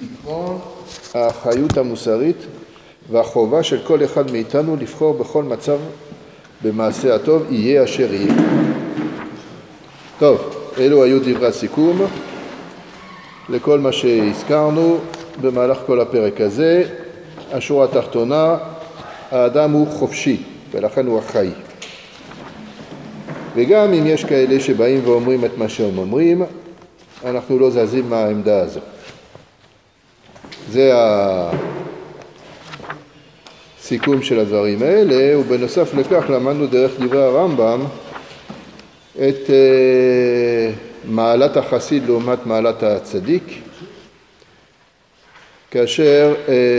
עקרון האחריות המוסרית והחובה של כל אחד מאיתנו לבחור בכל מצב במעשה הטוב יהיה אשר יהיה. טוב, אלו היו דברי הסיכום לכל מה שהזכרנו במהלך כל הפרק הזה. השורה התחתונה, האדם הוא חופשי ולכן הוא אחראי. וגם אם יש כאלה שבאים ואומרים את מה שהם אומרים, אנחנו לא זזים מהעמדה הזו. זה הסיכום של הדברים האלה, ובנוסף לכך למדנו דרך דברי הרמב"ם את מעלת החסיד לעומת מעלת הצדיק, כאשר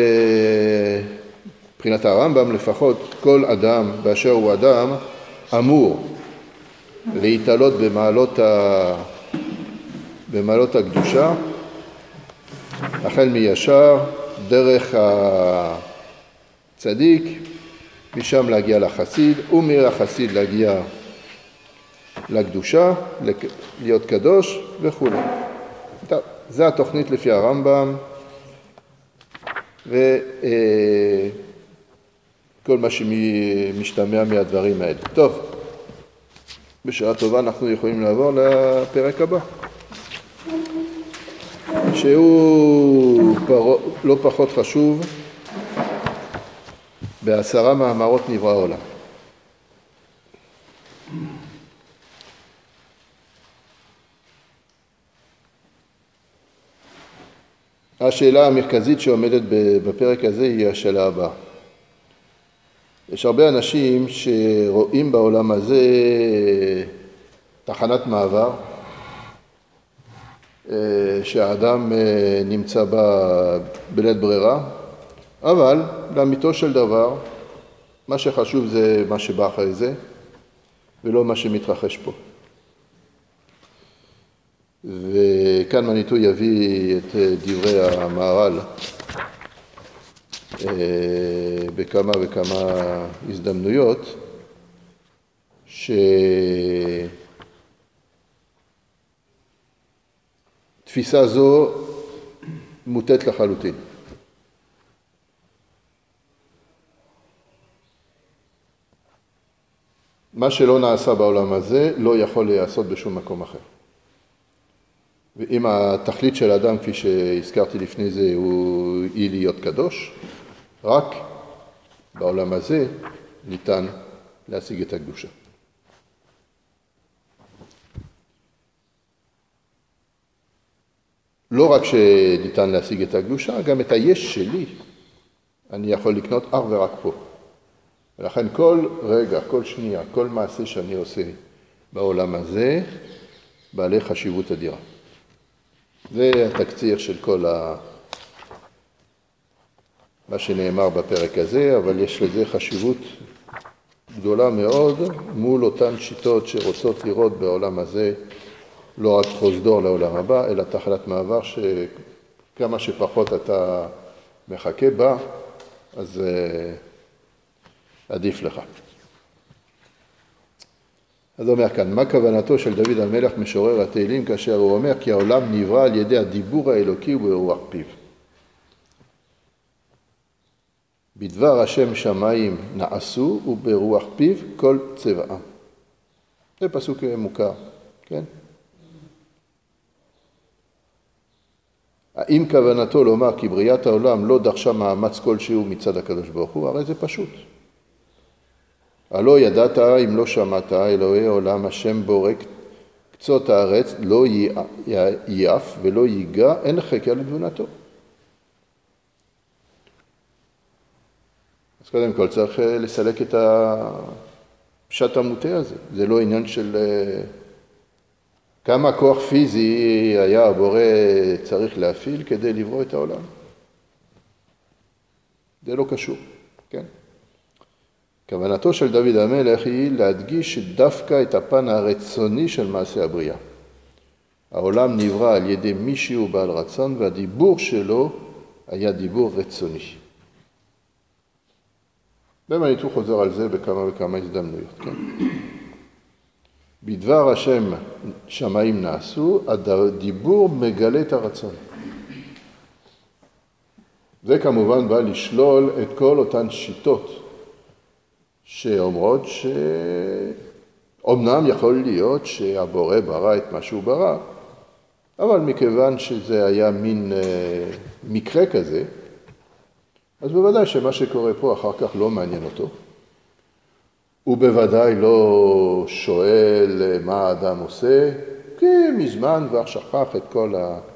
מבחינת הרמב"ם לפחות כל אדם באשר הוא אדם אמור להתעלות במעלות הקדושה, החל מישר דרך הצדיק, משם להגיע לחסיד, ומהחסיד להגיע לקדושה, להיות קדוש וכו'. זה התוכנית לפי הרמב"ם, וכל מה שמשתמע מהדברים האלה. טוב, בשעה טובה אנחנו יכולים לעבור לפרק הבא, שהוא לא פחות חשוב, ב10 מאמרות נברא העולם. השאלה המרכזית שעומדת בפרק הזה היא השאלה הבאה. יש הרבה אנשים שרואים בעולם הזה תחנת מעבר, שהאדם נמצא בה בלית ברירה, אבל לאמיתו של דבר, מה שחשוב זה מה שבא אחרי זה, ולא מה שמתרחש פה. וכאן מניטו יביא את דברי המהר"ל בכמה וכמה הזדמנויות, שתפיסה זו מוטט לחלוטין. מה שלא נעשה בעולם הזה לא יכול להיעשות בשום מקום אחר. ואם התכלית של האדם, כפי שהזכרתי לפני זה, היא להיות קדוש, רק בעולם הזה ניתן להשיג את הקדושה. לא רק שניתן להשיג את הקדושה, גם את היש שלי אני יכול לקנות אך ורק פה. ולכן כל רגע, כל שנייה, כל מעשה שאני עושה בעולם הזה, בעלי חשיבות אדירה. זה התקציר של כל מה שנאמר בפרק הזה, אבל יש לזה חשיבות גדולה מאוד מול אותן שיטות שרוצות לראות בעולם הזה לא רק פרוזדור לעולם הבא, אלא תחנת מעבר שכמה שפחות אתה מחכה בה, אז עדיף לך. אז אומר כאן, מה כוונתו של דוד המלך משורר התהילים כאשר הוא אומר כי העולם נברא על ידי הדיבור האלוקי וברוח פיו. בדבר השם שמיים נעשו וברוח פיו כל צבעם. זה פסוק מוכר, כן? האם כוונתו לומר כי בריאת העולם לא דרשה מאמץ כלשהו מצד הקדוש ברוך הוא? הרי זה פשוט. הלא ידעת אם לא שמעת אלוהי עולם השם בורא קצות הארץ לא ייאף ולא ייגע אין חקר לתבונתו. אז קודם כל צריך לסלק את הפשט המוטה הזה. זה לא עניין של כמה כוח פיזי היה הבורא צריך להפעיל כדי לברוא את העולם. זה לא קשור, כן? כוונתו של דוד המלך היא להדגיש דווקא את הפן הרצוני של מעשה הבריאה. העולם נברא על ידי מישהו בעל רצון, והדיבור שלו היה דיבור רצוני. ומניטו חוזר על זה בכמה וכמה הזדמנויות, כן? בדבר השם שמיים נעשו, הדיבור מגלה את הרצון. זה כמובן בא לשלול את כל אותן שיטות שאומרות שאומנם יכול להיות שהבורא ברא את מה שהוא ברא, אבל מכיוון שזה היה מין מקרה כזה, אז בוודאי שמה שקורה פה אחר כך לא מעניין אותו. הוא בוודאי לא שואל מה האדם עושה, כי מזמן כבר שכח את כל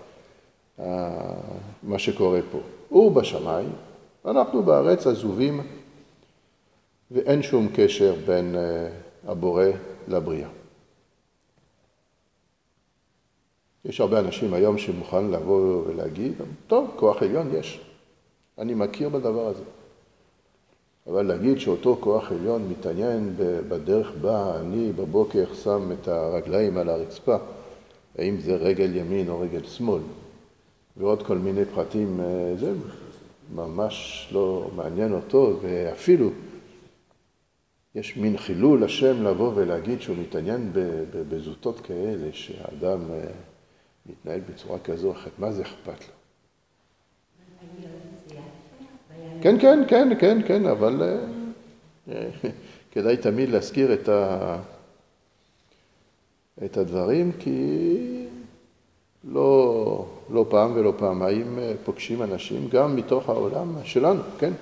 מה שקורה פה. הוא בשמיים, אנחנו בארץ עזובים, ואין שום קשר בין הבורא לבריאה. יש הרבה אנשים היום שמוכן לבוא ולהגיד, טוב, כוח עליון יש. אני מכיר בדבר הזה. אבל להגיד שאותו כוח עליון מתעניין בדרך בה אני בבוקר שם את הרגליים על הרצפה, האם זה רגל ימין או רגל שמאל, ועוד כל מיני פרטים, זה ממש לא מעניין אותו, ואפילו יש מין חילול השם לבוא ולהגיד שהוא מתעניין בזוטות כאלה, שהאדם מתנהל בצורה כזו או אחרת, מה זה אכפת לו? כן, אבל כדאי תמיד להזכיר את הדברים, כי לא פעם ולא פעמיים פוגשים אנשים גם מתוך העולם שלנו, כן?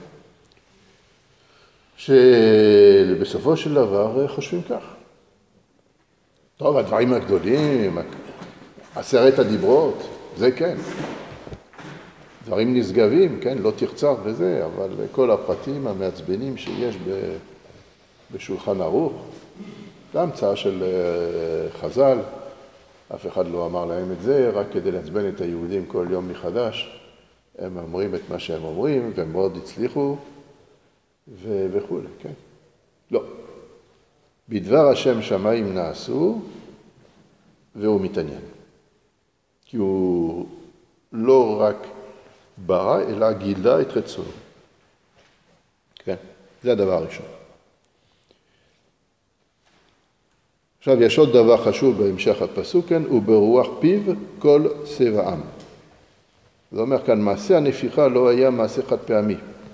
שבסופו של דבר חושבים כך. טוב, הדברים הגדולים, 10 הדיברות, זה כן. דברים נשגבים, כן, לא תרצח וזה, אבל כל הפרטים המעצבנים שיש בשולחן ערוך, זה המצאה של חז"ל, אף אחד לא אמר להם את זה, רק כדי לעצבן את היהודים כל יום מחדש, הם אומרים את מה שהם אומרים, והם מאוד הצליחו, וכו', כן? לא. בדבר השם שמיים נעשו, והוא מתעניין. כי הוא לא רק ברא, אלא גילה את רצונו. כן, זה הדבר הראשון. עכשיו, יש עוד דבר חשוב בהמשך הפסוק, כן? וברוח פיו כל צבעם. זה אומר כאן, מעשה הנפיחה לא היה מעשה חד פעמי.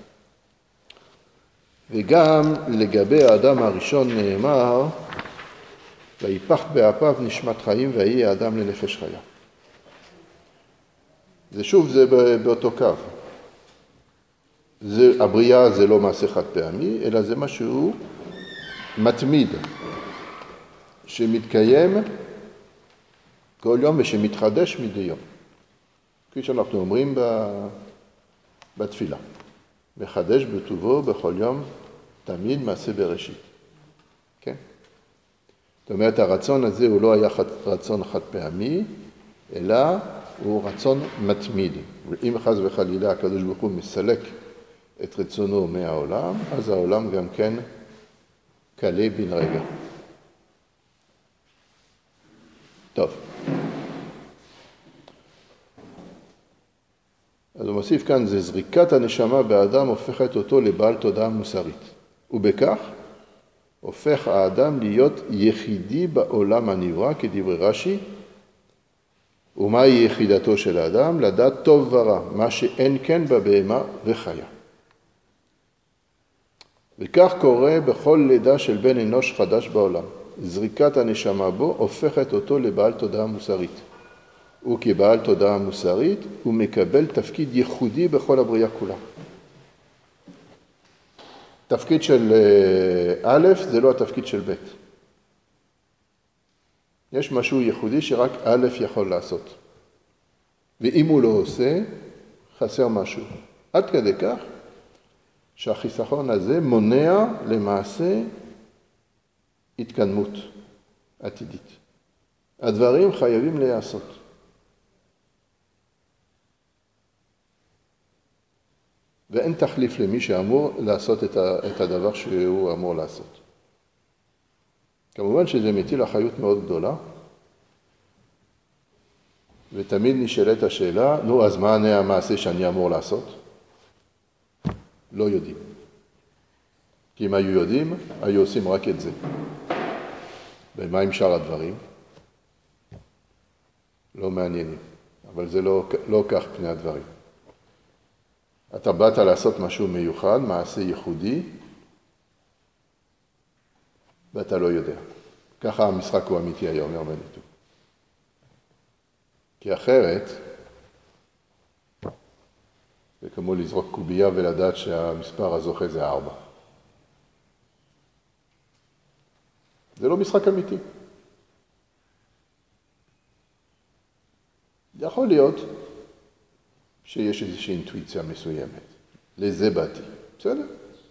וגם לגבי האדם הראשון נאמר, ויפח באפיו נשמת חיים ויהי האדם לנפש חיה. זה שוב, זה באותו קו. הבריאה זה לא מעשה חד פעמי, אלא זה משהו מתמיד, שמתקיים כל יום ושמתחדש מדי יום. כפי שאנחנו אומרים בתפילה. מחדש בטובו בכל יום, תמיד מעשה בראשית. כן? זאת אומרת, הרצון הזה הוא לא היה רצון חד פעמי, אלא הוא רצון מתמיד. ואם חס וחלילה הקדוש ברוך הוא מסלק את רצונו מהעולם, אז העולם גם כן קלה בן רגע. טוב. אז הוא מוסיף כאן, זה זריקת הנשמה באדם הופכת אותו לבעל תודעה מוסרית. ובכך הופך האדם להיות יחידי בעולם הנברא, כדברי רש"י, ומהי יחידתו של האדם? לדעת טוב ורע, מה שאין כן בבהמה וחיה. וכך קורה בכל לידה של בן אנוש חדש בעולם. זריקת הנשמה בו הופכת אותו לבעל תודעה מוסרית. הוא כבעל תודעה מוסרית, הוא מקבל תפקיד ייחודי בכל הבריאה כולה. תפקיד של א' זה לא התפקיד של ב'. יש משהו ייחודי שרק א' יכול לעשות. ואם הוא לא עושה, חסר משהו. עד כדי כך שהחיסכון הזה מונע למעשה התקדמות עתידית. הדברים חייבים להיעשות. ואין תחליף למי שאמור לעשות את הדבר שהוא אמור לעשות. כמובן שזה מטיל אחריות מאוד גדולה, ותמיד נשאלת השאלה, נו, אז מה המעשה שאני אמור לעשות? לא יודעים. כי אם היו יודעים, היו עושים רק את זה. ומה עם שאר הדברים? לא מעניינים, אבל זה לא כך פני הדברים. אתה באת לעשות משהו מיוחד, מעשה ייחודי, ואתה לא יודע. ככה המשחק הוא אמיתי היום, אומר מניטו. כי אחרת, זה כמו לזרוק קובייה ולדעת שהמספר הזוכה זה 4. זה לא משחק אמיתי. יכול להיות שיש איזושהי אינטואיציה מסוימת. לזה באתי. בסדר?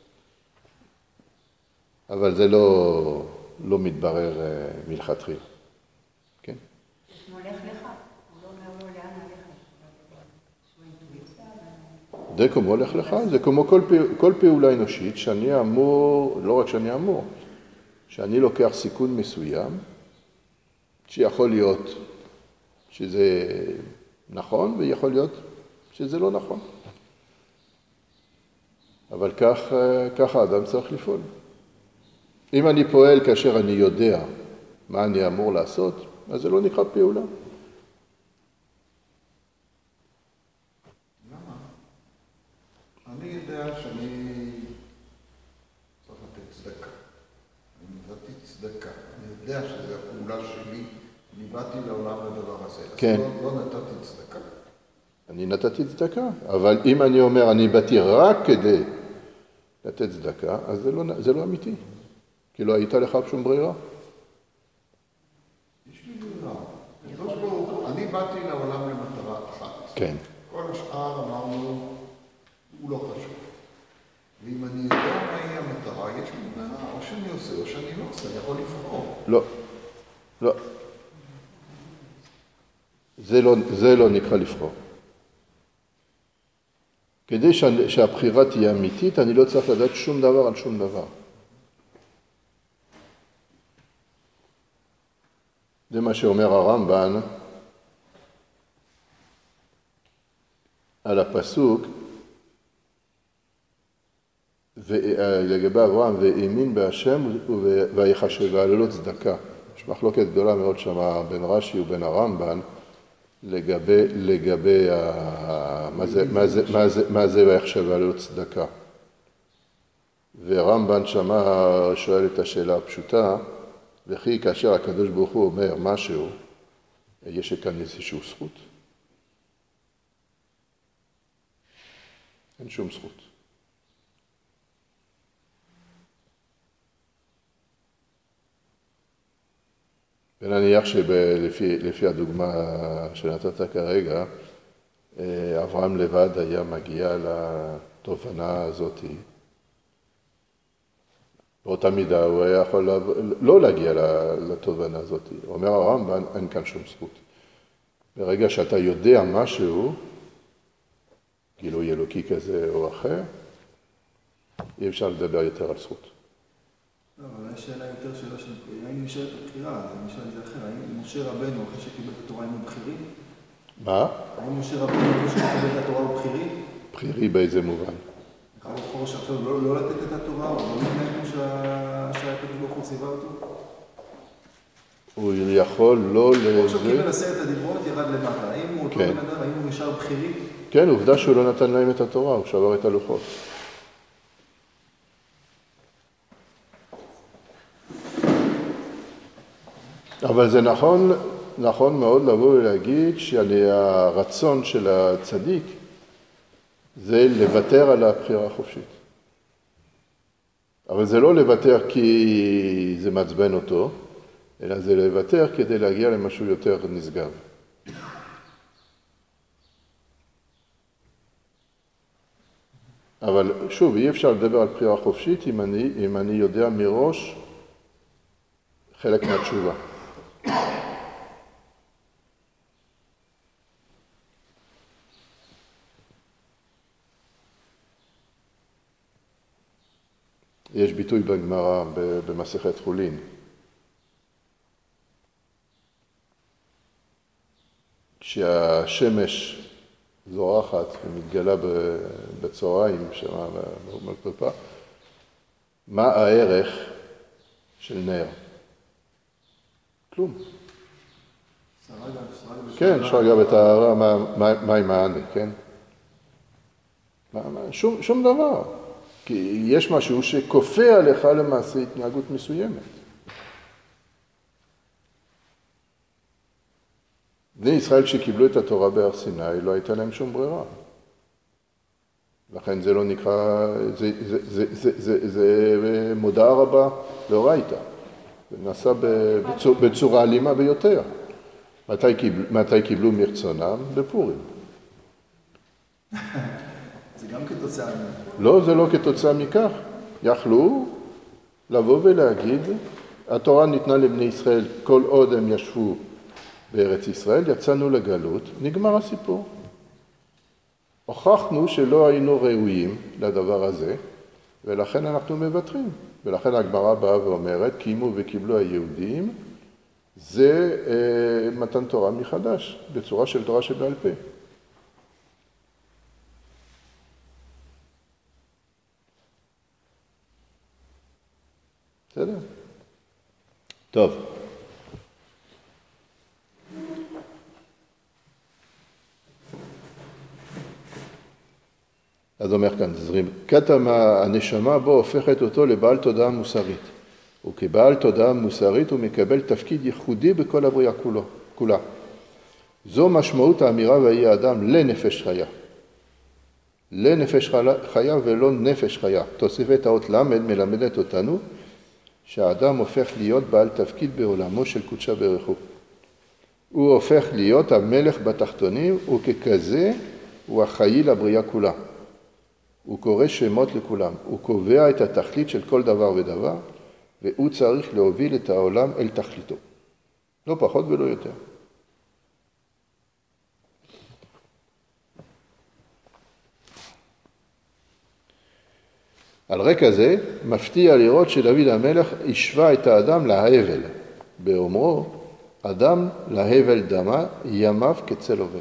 אבל זה לא מתברר מלכתחילה. כן? הוא הולך לך. הוא לא אומר לו לאן הלכת. שהוא אינטואיציה. זה כמו הולך לך, זה כמו כל פעולה אנושית שאני אמור, לא רק שאני אמור, שאני לוקח סיכון מסוים, שיכול להיות שזה נכון, ויכול להיות שזה לא נכון. אבל ככה האדם צריך לפעול. אם אני פועל כאשר אני יודע מה אני אמור לעשות, אז זה לא נקרא פעולה. למה? אני יודע שאני צריך לתת צדקה. אני נתתי צדקה. אני יודע שזו הפעולה שלי. אני באתי לעולם לדבר הזה. כן. אז לא נתתי צדקה. אני נתתי צדקה, אבל אם אני אומר אני באתי רק כדי לתת צדקה, אז זה לא אמיתי. כי לא הייתה לך שום ברירה. יש לי ברירה. אני באתי לעולם למטרה אחת. כן. כל השאר אמרנו, הוא לא חשוב. ואם אני יודע מהי המטרה, יש לי ברירה. או שאני עושה או שאני לא עושה, אני יכול לבחור. לא. לא. זה לא נקרא לבחור. כדי שהבחירה תהיה אמיתית, אני לא צריך לדעת שום דבר על שום דבר. זה מה שאומר הרמב"ן על הפסוק, לגבי אברהם, והאמין בהשם ויחשב לו צדקה. יש מחלוקת גדולה מאוד שם בין רש"י ובין הרמב"ן, לגבי מה זה ויחשב לו צדקה. ורמב"ן שמה שואל את השאלה הפשוטה, וכי כאשר הקדוש ברוך הוא אומר משהו, יש כאן איזושהי זכות? אין שום זכות. ונניח שלפי הדוגמה שנתת כרגע, אברהם לבד היה מגיע לתובנה הזאת. באותה מידה הוא היה יכול לא להגיע לתובנה הזאת. אומר הרמב"ן, אין כאן שום זכות. ברגע שאתה יודע משהו, גילוי אלוקי כזה או אחר, אי אפשר לדבר יותר על זכות. לא, אבל יש שאלה יותר שאלה של... האם נשארת הבחירה? אני נשאר את זה אחר. האם משה רבנו, אחרי שקיבל את התורה, היינו בחירים? מה? האם משה רבנו, אחרי שקיבל את התורה, הוא בחירי? בחירי באיזה מובן? יכול לבחור שעכשיו לא לתת את התורה, או לא להתנהג כמו שהקדוש ברוך הוא ציווה אותו? הוא יכול לא הוא עכשיו קיבל 10 הדיברות, ירד למטה. האם הוא אותו בן אדם, האם הוא נשאר בחירי? כן, עובדה שהוא לא נתן להם את התורה, הוא שבר את הלוחות. אבל זה נכון מאוד לבוא ולהגיד שהרצון של הצדיק זה לוותר על הבחירה החופשית. אבל זה לא לוותר כי זה מעצבן אותו, אלא זה לוותר כדי להגיע למשהו יותר נשגב. אבל שוב, אי אפשר לדבר על בחירה חופשית אם אני יודע מראש חלק מהתשובה. יש ביטוי בגמרא במסכת חולין. כשהשמש זורחת ומתגלה בצהריים, שמה בקופה, מה הערך של נר? כלום. כן, שרגע בטהרה, מה עם העני, כן? שום דבר. כי יש משהו שכופה עליך למעשה התנהגות מסוימת. בני ישראל כשקיבלו את התורה בהר סיני לא הייתה להם שום ברירה. לכן זה לא נקרא, זה מודעה רבה לאורייתא. זה נעשה בצורה אלימה ביותר. מתי קיבלו מרצונם? בפורים. זה גם כתוצאה מזה. לא, זה לא כתוצאה מכך. יכלו לבוא ולהגיד, התורה ניתנה לבני ישראל כל עוד הם ישבו בארץ ישראל, יצאנו לגלות, נגמר הסיפור. הוכחנו שלא היינו ראויים לדבר הזה, ולכן אנחנו מוותרים. ולכן הגמרא באה ואומרת, קיימו וקיבלו היהודים, זה מתן תורה מחדש, בצורה של תורה שבעל פה. בסדר? טוב. אז אומר כאן, זריקת הנשמה בו הופכת אותו לבעל תודעה מוסרית. וכבעל תודעה מוסרית הוא מקבל תפקיד ייחודי בכל הבריאה כולה. זו משמעות האמירה והיא האדם לנפש חיה. לנפש חיה ולא נפש חיה. תוספת האות למד מלמדת אותנו שהאדם הופך להיות בעל תפקיד בעולמו של קודשה ברכו. הוא הופך להיות המלך בתחתונים וככזה הוא אחראי לבריאה כולה. הוא קורא שמות לכולם, הוא קובע את התכלית של כל דבר ודבר, והוא צריך להוביל את העולם אל תכליתו. לא פחות ולא יותר. על רקע זה, מפתיע לראות שדוד המלך השווה את האדם להבל, באומרו, אדם להבל דמה, ימיו כצל עובר.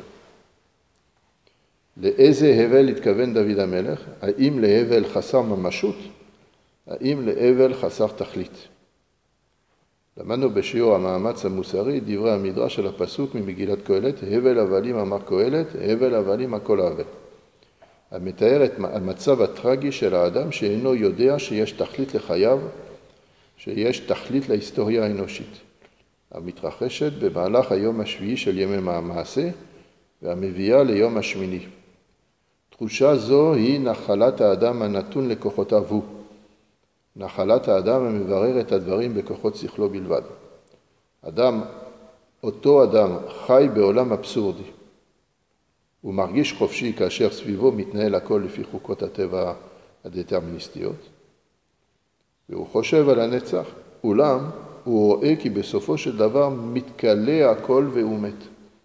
לאיזה הבל התכוון דוד המלך? האם להבל חסר ממשות? האם להבל חסר תכלית? למדנו בשיעור המאמץ המוסרי דברי המדרש של הפסוק ממגילת קהלת, הבל הבלים אמר קהלת, הבל הבלים הכל הבל. המתאר את המצב הטרגי של האדם שאינו יודע שיש תכלית לחייו, שיש תכלית להיסטוריה האנושית, המתרחשת במהלך היום השביעי של ימי המעשה והמביאה ליום השמיני. תחושה זו היא נחלת האדם הנתון לכוחותיו הוא. נחלת האדם המברר את הדברים בכוחות שכלו בלבד. אותו אדם חי בעולם אבסורדי. הוא מרגיש חופשי כאשר סביבו מתנהל הכל לפי חוקות הטבע הדטרמיניסטיות. והוא חושב על הנצח. אולם הוא רואה כי בסופו של דבר מתקלה הכל והוא מת.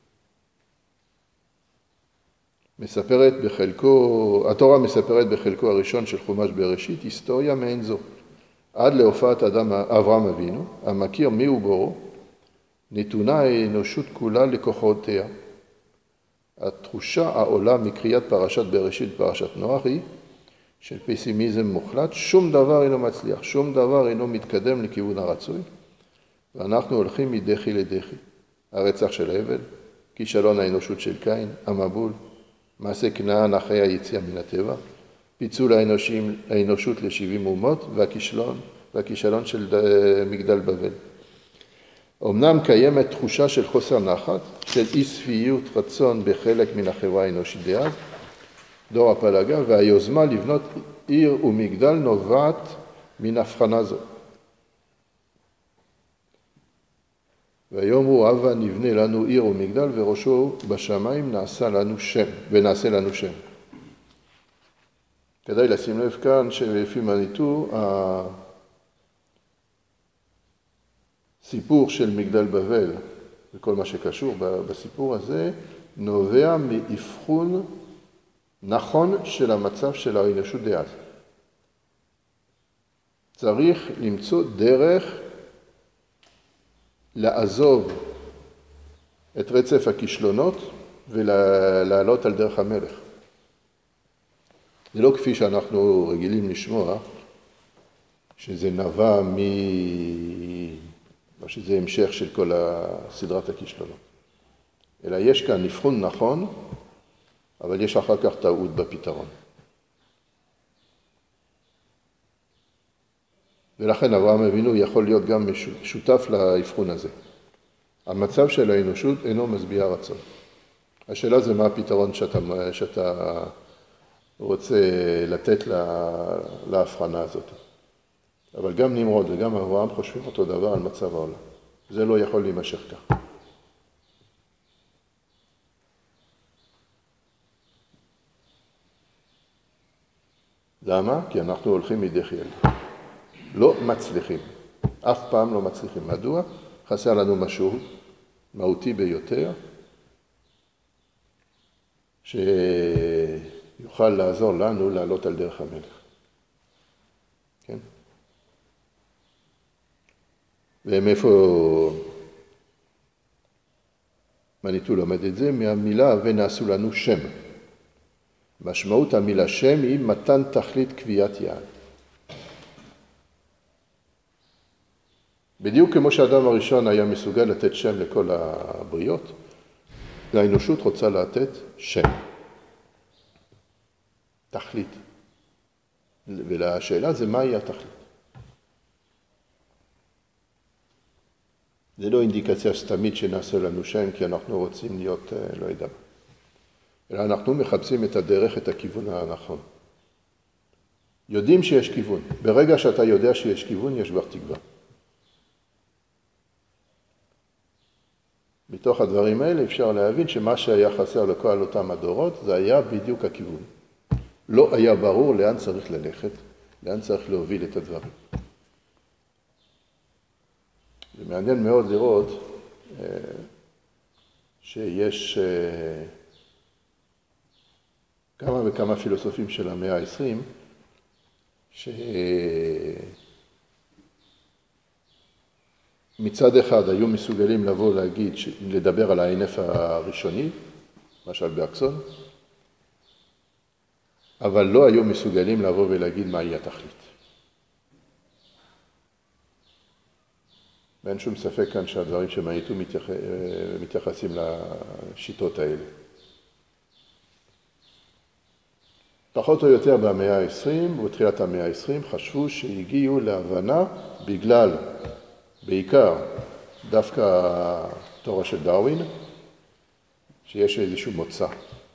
התורה מספרת בחלקו הראשון של חומש בראשית היסטוריה מעין זו. עד להופעת אברהם אבינו, המכיר מי הוא בורו, נתונה האנושות כולה לכוחותיה. התחושה העולה מקריאת פרשת בראשית פרשת נוח היא של פסימיזם מוחלט, שום דבר אינו מצליח, שום דבר אינו מתקדם לכיוון הרצוי, ואנחנו הולכים מדחי לדחי. הרצח של הבל, כישלון האנושות של קין, המבול, מעשה כנען אחרי היציאה מן הטבע, פיצול האנושות ל70 אומות והכישלון של מגדל בבל. אמנם קיימת תחושה של חוסר נחת, של אי שפיות רצון בחלק מן החברה האנושית דאז, דור הפלגה, והיוזמה לבנות עיר ומגדל נובעת מן הבחנה זו. ויאמרו הבה נבנה לנו עיר ומגדל וראשו בשמיים נעשה לנו שם. כדאי לשים לב כאן שלפי מניטו הסיפור של מגדל בבל וכל מה שקשור בסיפור הזה נובע מאבחון נכון של המצב של האנושות דאז. צריך למצוא דרך לעזוב את רצף הכישלונות ולעלות על דרך המלך. זה לא כפי שאנחנו רגילים לשמוע, שזה נבע או שזה המשך של כל סדרת הכישלונות. אלא יש כאן אבחון נכון, אבל יש אחר כך טעות בפתרון. ולכן אברהם אבינו יכול להיות גם שותף לאבחון הזה. המצב של האנושות אינו משביע רצון. השאלה זה מה הפתרון שאתה רוצה לתת להבחנה הזאת. אבל גם נמרוד וגם אברהם חושבים אותו דבר על מצב העולם. זה לא יכול להימשך כך. למה? כי אנחנו הולכים מדרך ילד. לא מצליחים. אף פעם לא מצליחים. מדוע? חסר לנו משהו מהותי ביותר, שיוכל לעזור לנו לעלות על דרך המלך. כן? ומאיפה מניטו לומד את זה? מהמילה ונעשו לנו שם. משמעות המילה שם היא מתן תכלית קביעת יעד. בדיוק כמו שהאדם הראשון היה מסוגל לתת שם לכל הבריות, האנושות רוצה לתת שם. תכלית. והשאלה זה מהי התכלית. זה לא אינדיקציה סתמית שנעשה לנו שם, כי אנחנו רוצים להיות, לא יודע. אלא אנחנו מחפשים את הדרך, את הכיוון הנכון. יודעים שיש כיוון. ברגע שאתה יודע שיש כיוון, יש כבר תקווה. מתוך הדברים האלה אפשר להבין שמה שהיה חסר לכל אותם הדורות, זה היה בדיוק הכיוון. לא היה ברור לאן צריך ללכת, לאן צריך להוביל את הדברים. זה מעניין מאוד לראות שיש כמה וכמה פילוסופים של המאה ה-20, מצד אחד היו מסוגלים לבוא להגיד, לדבר על הענף הראשוני, למשל באקסון, אבל לא היו מסוגלים לבוא ולהגיד מהי התכלית. ואין שום ספק כאן שהדברים שמניתו מתייחסים לשיטות האלה. פחות או יותר במאה ה-20, בתחילת המאה ה-20, חשבו שהגיעו להבנה בגלל, בעיקר, דווקא התורה של דרווין, שיש איזשהו מוצא.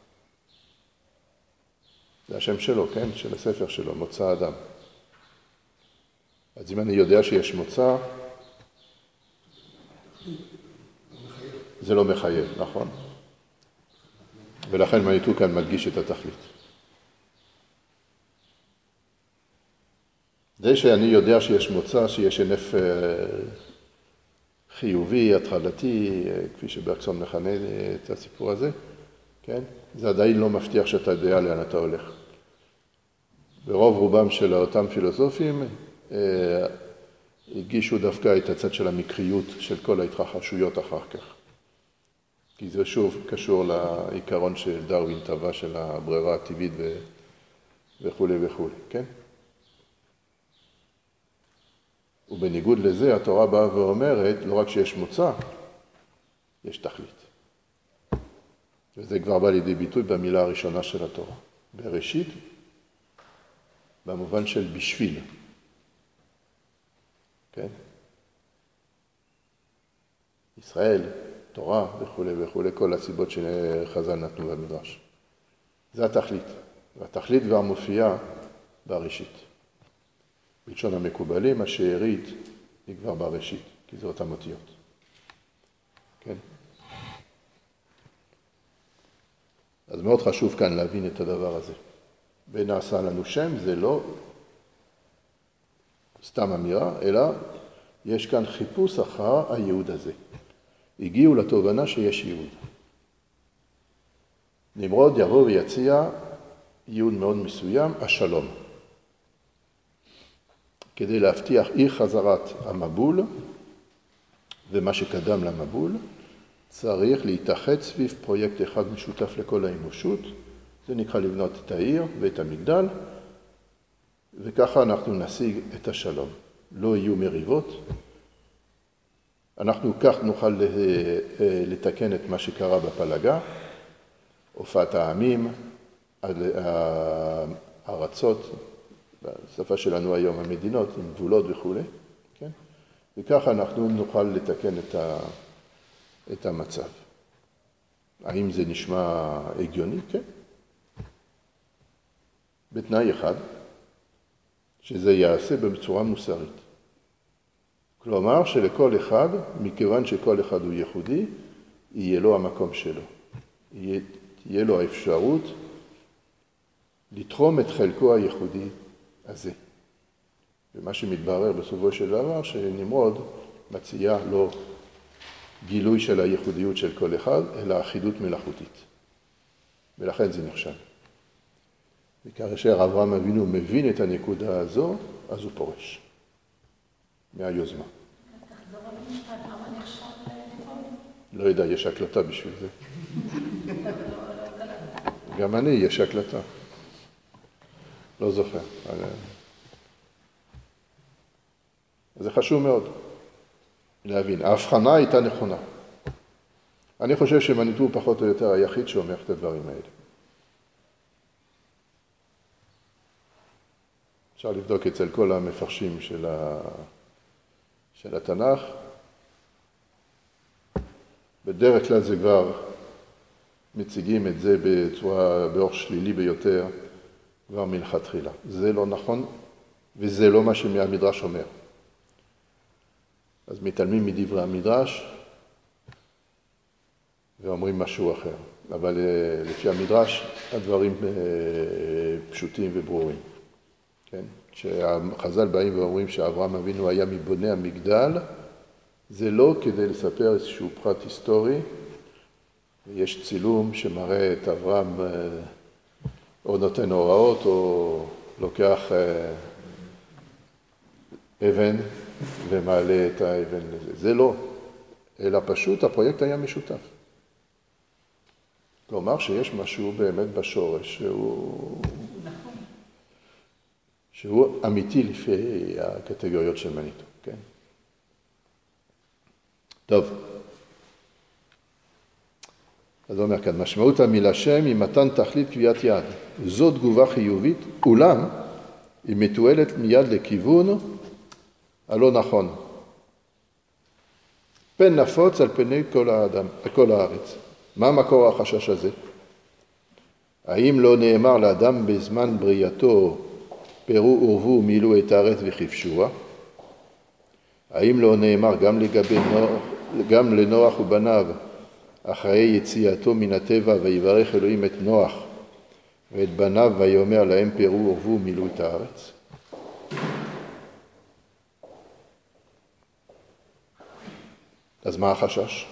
זה השם שלו, כן? של הספר שלו, מוצא אדם. אז אם אני יודע שיש מוצא, זה לא מחייב, נכון? ולכן מניטו כאן מדגיש את התכלית. זה שאני יודע שיש מוצא, שיש ענף חיובי, התחלתי, כפי שבאקסון מכנה את הסיפור הזה, כן? זה עדיין לא מבטיח שאתה יודע לאן אתה הולך. ברוב רובם של אותם פילוסופים הגישו דווקא את הצד של המקריות של כל ההתרחשויות אחר כך. כי זה שוב קשור לעיקרון של דרווין טבע של הברירה הטבעית וכו' וכו', כן? ובניגוד לזה, התורה באה ואומרת, לא רק שיש מוצא, יש תכלית. וזה כבר בא לידי ביטוי במילה הראשונה של התורה. בראשית, במובן של בשביל. כן? ישראל, תורה וכו' וכו', כל הסיבות שחז"ל נתנו במדרש. זה התכלית. והתכלית כבר מופיעה בראשית. בלשון המקובלים, השארית היא כבר בראשית, כי זה אותם אותיות. כן? אז מאוד חשוב כאן להבין את הדבר הזה. ונעשה לנו שם, זה לא סתם אמירה, אלא יש כאן חיפוש אחר הייעוד הזה. הגיעו לתובנה שיש ייעוד. נמרוד יבוא ויציע ייעוד מאוד מסוים, השלום. כדי להבטיח אי חזרת המבול, ומה שקדם למבול, צריך להתאחד סביב פרויקט אחד משותף לכל האנושות, זה נקרא לבנות את העיר ואת המגדל, וככה אנחנו נשיג את השלום. לא יהיו מריבות. אנחנו כך נוכל לתקן את מה שקרה בפלגה, הופעת העמים, הארצות, בשפה שלנו היום, המדינות עם גבולות וכו', כן? וככה אנחנו נוכל לתקן את המצב. האם זה נשמע הגיוני? כן. בתנאי אחד, שזה יעשה בצורה מוסרית. כלומר שלכל אחד, מכיוון שכל אחד הוא ייחודי, יהיה לו המקום שלו. תהיה לו האפשרות לתחום את חלקו הייחודי הזה. ומה שמתברר בסופו של דבר, שנמרוד מציע לו גילוי של הייחודיות של כל אחד, אלא אחידות מלאכותית. ולכן זה נכשל. וכאשר אברהם אבינו מבין את הנקודה הזו, אז הוא פורש מהיוזמה. תחזור על המשפט, למה נכשל לפעול? לא יודע, יש הקלטה בשביל זה. גם אני, יש הקלטה. לא זוכר. זה חשוב מאוד להבין. ההבחנה הייתה נכונה. אני חושב שמניטו פחות או יותר היחיד שאומר את הדברים האלה. אפשר לבדוק אצל כל המפרשים של התנ"ך. בדרך כלל זה כבר מציגים את זה באור שלילי ביותר, כבר מלכתחילה. זה לא נכון, וזה לא מה שהמדרש אומר. אז מתעלמים מדברי המדרש, ואומרים משהו אחר. אבל לפי המדרש, הדברים פשוטים וברורים. כן? כשהחז"ל באים ואומרים שאברהם אבינו היה מבוני המגדל, זה לא כדי לספר איזשהו פרט היסטורי, ויש צילום שמראה את אברהם או נותן הוראות או לוקח אבן ומעלה את האבן לזה. זה לא, אלא פשוט הפרויקט היה משותף. כלומר שיש משהו באמת בשורש שהוא אמיתי לפי הקטגוריות של מניטו, כן? טוב. אז הוא אומר כאן, משמעות המילה שם היא מתן תכלית קביעת יעד. זו תגובה חיובית, אולם היא מתועלת מיד לכיוון הלא נכון. פן נפוץ על פני כל הארץ. מה מקור החשש הזה? האם לא נאמר לאדם בזמן בריאתו פרו ורבו מילאו את הארץ וכבשוה? האם לא נאמר גם לנוח ובניו אחרי יציאתו מן הטבע ויברך אלוהים את נוח ואת בניו ויאמר להם פרו ורבו מילאו את הארץ? אז מה החשש?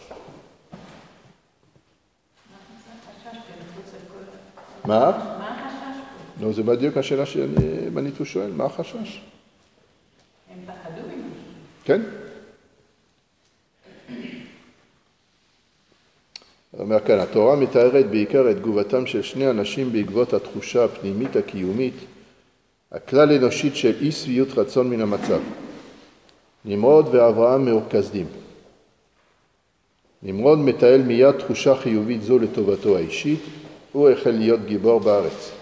מה? מה החשש פה? לא, זה בדיוק השאלה שמניטו שואל, מה החשש? הם פחדו ממנו. כן. הוא אומר כאן, התורה מתארת בעיקר את תגובתם של שני אנשים בעקבות התחושה הפנימית הקיומית, הכלל אנושית של אי שביעות רצון מן המצב. נמרוד ואברהם מאורקסדים. נמרוד מתעל מיד תחושה חיובית זו לטובתו האישית, הוא החל להיות גיבור בארץ.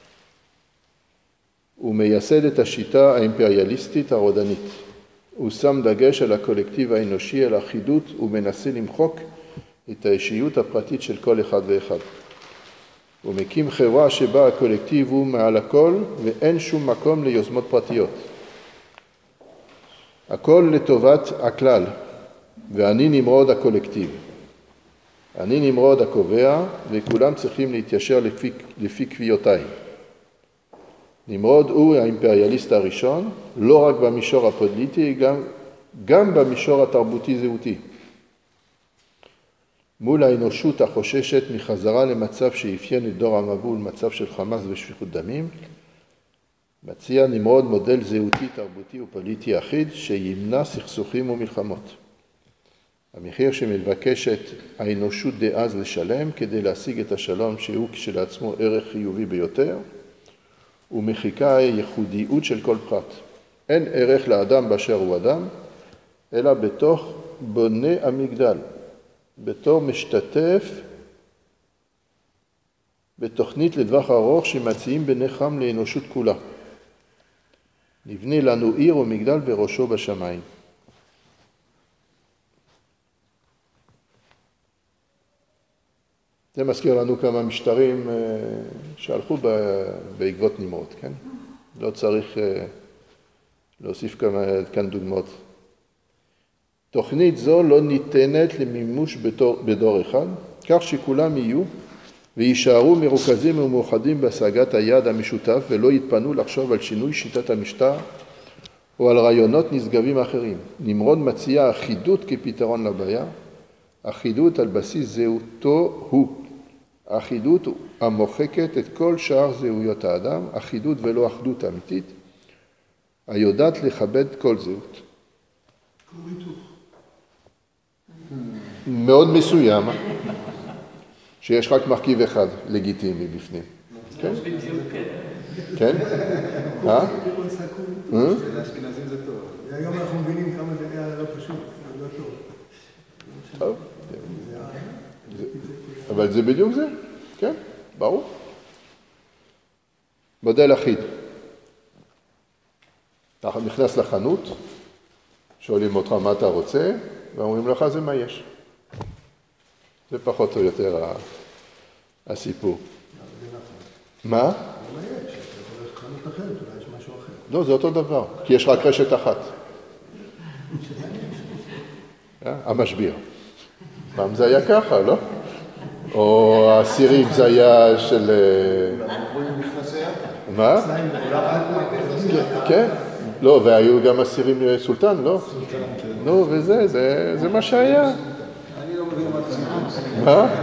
הוא מייסד את השיטה האימפריאליסטית הרודנית. הוא שם דגש על הקולקטיב האנושי, על האחידות, ומנסה למחוק את האישיות הפרטית של כל אחד ואחד. הוא מקים חברה שבה הקולקטיב הוא מעל הכל, ואין שום מקום ליוזמות פרטיות. הכל לטובת הכלל, ואני נמרוד הקולקטיב. אני נמרוד הקובע, וכולם צריכים להתיישר לפי קביעותיי. נמרוד הוא האימפריאליסט הראשון, לא רק במישור הפוליטי, גם במישור התרבותי-זהותי. מול האנושות החוששת מחזרה למצב שאפיין את דור המבול, מצב של חמאס ושפיכות דמים, מציע נמרוד מודל זהותי, תרבותי ופוליטי אחיד שימנע סכסוכים ומלחמות. המחיר שמבקשת האנושות דאז לשלם כדי להשיג את השלום שהוא כשלעצמו ערך חיובי ביותר, ומחיקה הייחודיות של כל פרט. אין ערך לאדם באשר הוא אדם, אלא בתוך בוני המגדל, בתור משתתף בתוכנית לטווח ארוך שמציעים בנחם לאנושות כולה. נבנה לנו עיר ומגדל בראשו בשמיים. זה מזכיר לנו כמה משטרים שהלכו בעקבות נמרוד, כן? לא צריך להוסיף כאן דוגמאות. תוכנית זו לא ניתנת למימוש בדור אחד, כך שכולם יהיו ויישארו מרוכזים ומאוחדים בהשגת היעד המשותף ולא יתפנו לחשוב על שינוי שיטת המשטר או על רעיונות נשגבים אחרים. נמרוד מציע אחידות כפתרון לבעיה, אחידות על בסיס זהותו הוא. אחידות המוחקת את כל שאר זהויות האדם, אחידות ולא אחדות אמיתית, היודעת לכבד כל זהות. מאוד מסוים, שיש רק מרכיב אחד לגיטימי בפנים. כן? כן? לאשכנזים זה טוב. היום אנחנו מבינים כמה זה היה לא פשוט, לא טוב. טוב. אבל זה בדיוק זה, כן? ברור. מודל אחיד. אתה נכנס לחנות, שואלים אותך מה אתה רוצה, ואומרים לך זה מה יש. זה פחות או יותר הסיפור. מה? מה יש? אתה יכול ללכת חנות אחרת, אולי יש משהו אחר. לא, זה אותו דבר, כי יש רק רשת אחת. המשביר. פעם זה היה ככה, לא? או הסירים זה היה של... מה? כן. לא, והיו גם הסירים סולטן, לא? נו, וזה, זה מה שהיה. אני לא מבין מה אתה מה?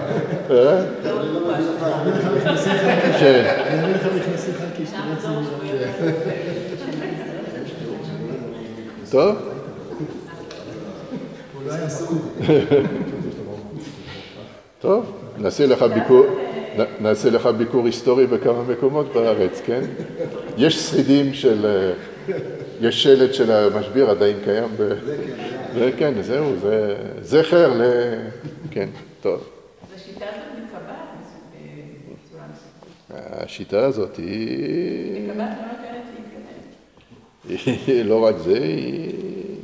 כן. אני אביא לך מכנסי חלקי, שתראה זה טוב? אולי הסקור. טוב, נעשה לך ביקור היסטורי בכמה מקומות בארץ, כן? יש שרידים של... יש שלט של המשביר עדיין קיים כן, זהו, זה זכר כן, טוב. השיטה הזאת מקבעת בצורה מסוימת. השיטה הזאת היא... מקבעת לא נותנת להתקדם. לא רק זה, היא...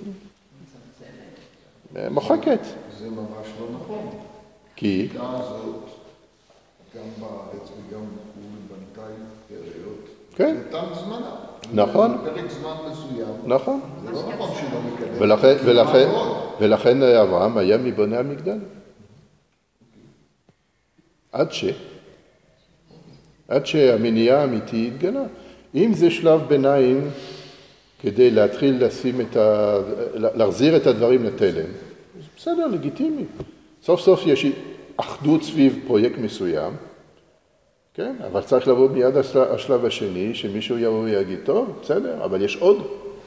מוחקת. זה ממש לא נכון. כי? השיטה הזאת, גם בארץ וגם בחו"ל בנתה אימפריות. כן. תם זמנה. נכון. פרק זמן מסוים. נכון. זה לא נכון שלא מקדם. ולכן אברהם היה מבוני המגדל. עד שהמניעה האמיתית התגלה. אם זה שלב ביניים כדי להתחיל להחזיר את הדברים לתלם, בסדר, לגיטימי. סוף סוף יש אחדות סביב פרויקט מסוים, כן? אבל צריך לבוא מיד השלב השני, שמישהו יבוא ויגיד, טוב, בסדר, אבל יש עוד.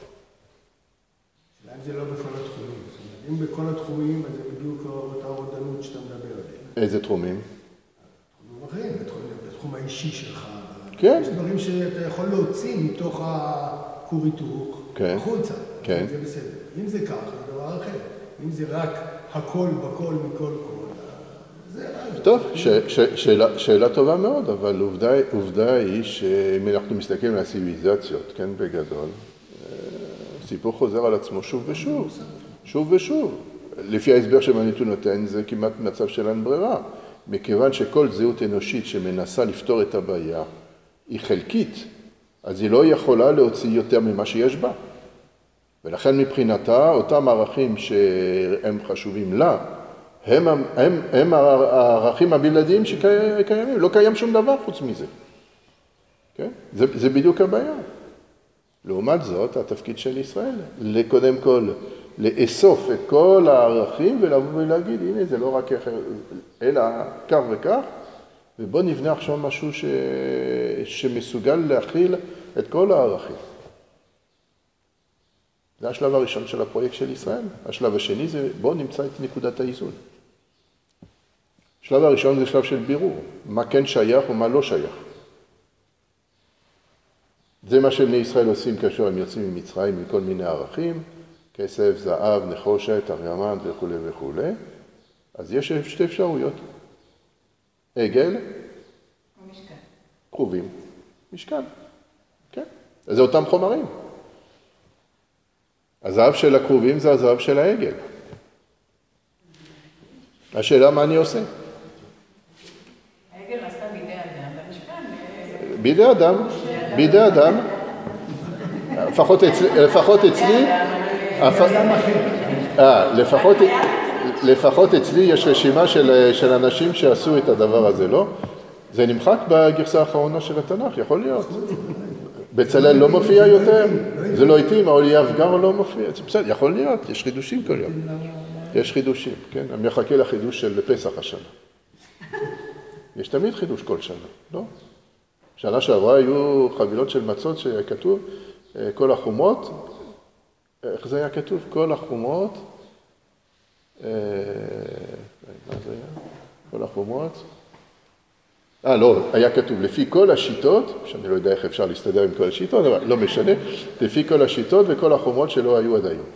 השאלה אם זה לא בכל התחומים. זאת אומרת, אם בכל התחומים, אז זה בדיוק אותה רודנות שאתה מדבר עליהם. איזה תחומים? תחומים אחרים, בתחום האישי שלך. כן. יש דברים שאתה יכול להוציא מתוך הכור היתוך החוצה. כן. זה בסדר. אם זה כך, זה דבר אחר. אם זה רק הכל בכל מכל כל, זה רע. טוב, שאלה טובה מאוד, אבל עובדה היא שאם אנחנו מסתכלים על הציוויליזציות, כן, בגדול, הסיפור חוזר על עצמו שוב ושוב, שוב ושוב. לפי ההסבר שמניטו נותן, זה כמעט מצב של אין ברירה. מכיוון שכל זהות אנושית שמנסה לפתור את הבעיה היא חלקית, אז היא לא יכולה להוציא יותר ממה שיש בה. ולכן מבחינתה, אותם ערכים שהם חשובים לה, הם הערכים הבלעדיים שקיימים, לא קיים שום דבר חוץ מזה. כן? זה בדיוק הבעיה. לעומת זאת, התפקיד של ישראל, קודם כל, לאסוף את כל הערכים ולבוא ולהגיד, הנה, זה לא רק אלא כך וכך, ובוא נבנה עכשיו משהו שמסוגל להכיל את כל הערכים. זה השלב הראשון של הפרויקט של ישראל. השלב השני זה בוא נמצא את נקודת האיזון. השלב הראשון זה שלב של בירור, מה כן שייך ומה לא שייך. זה מה שבני ישראל עושים כאשר הם יוצאים ממצרים עם כל מיני ערכים, כסף, זהב, נחושת, ארגמן וכו' וכו'. אז יש שתי אפשרויות. עגל, משקל. כרובים, משקל. כן. אז זה אותם חומרים. הזהב של הכרובים זה הזהב של העגל. השאלה מה אני עושה? העגל עשתה בידי אדם, במשכן... בידי אדם. לפחות אצלי, לפחות אצלי יש רשימה של אנשים שעשו את הדבר הזה, לא? זה נמחק בגרסה האחרונה של התנ"ך, יכול להיות. בצלאל לא מופיע יותר, זה לא איתי, האולי אבגר לא מופיע, זה בסדר, יכול להיות, יש חידושים כל יום. יש חידושים, כן? אני מחכה לחידוש של פסח השנה. יש תמיד חידוש כל שנה, לא? שנה שעברה היו חבילות של מצות שכתוב, כל החומות, איך זה היה כתוב? כל החומות, מה זה היה? כל החומות, לא, היה כתוב, לפי כל השיטות, שאני לא יודע איך אפשר להסתדר עם כל השיטות, אבל לא משנה, לפי כל השיטות וכל החומות שלא היו עד היום.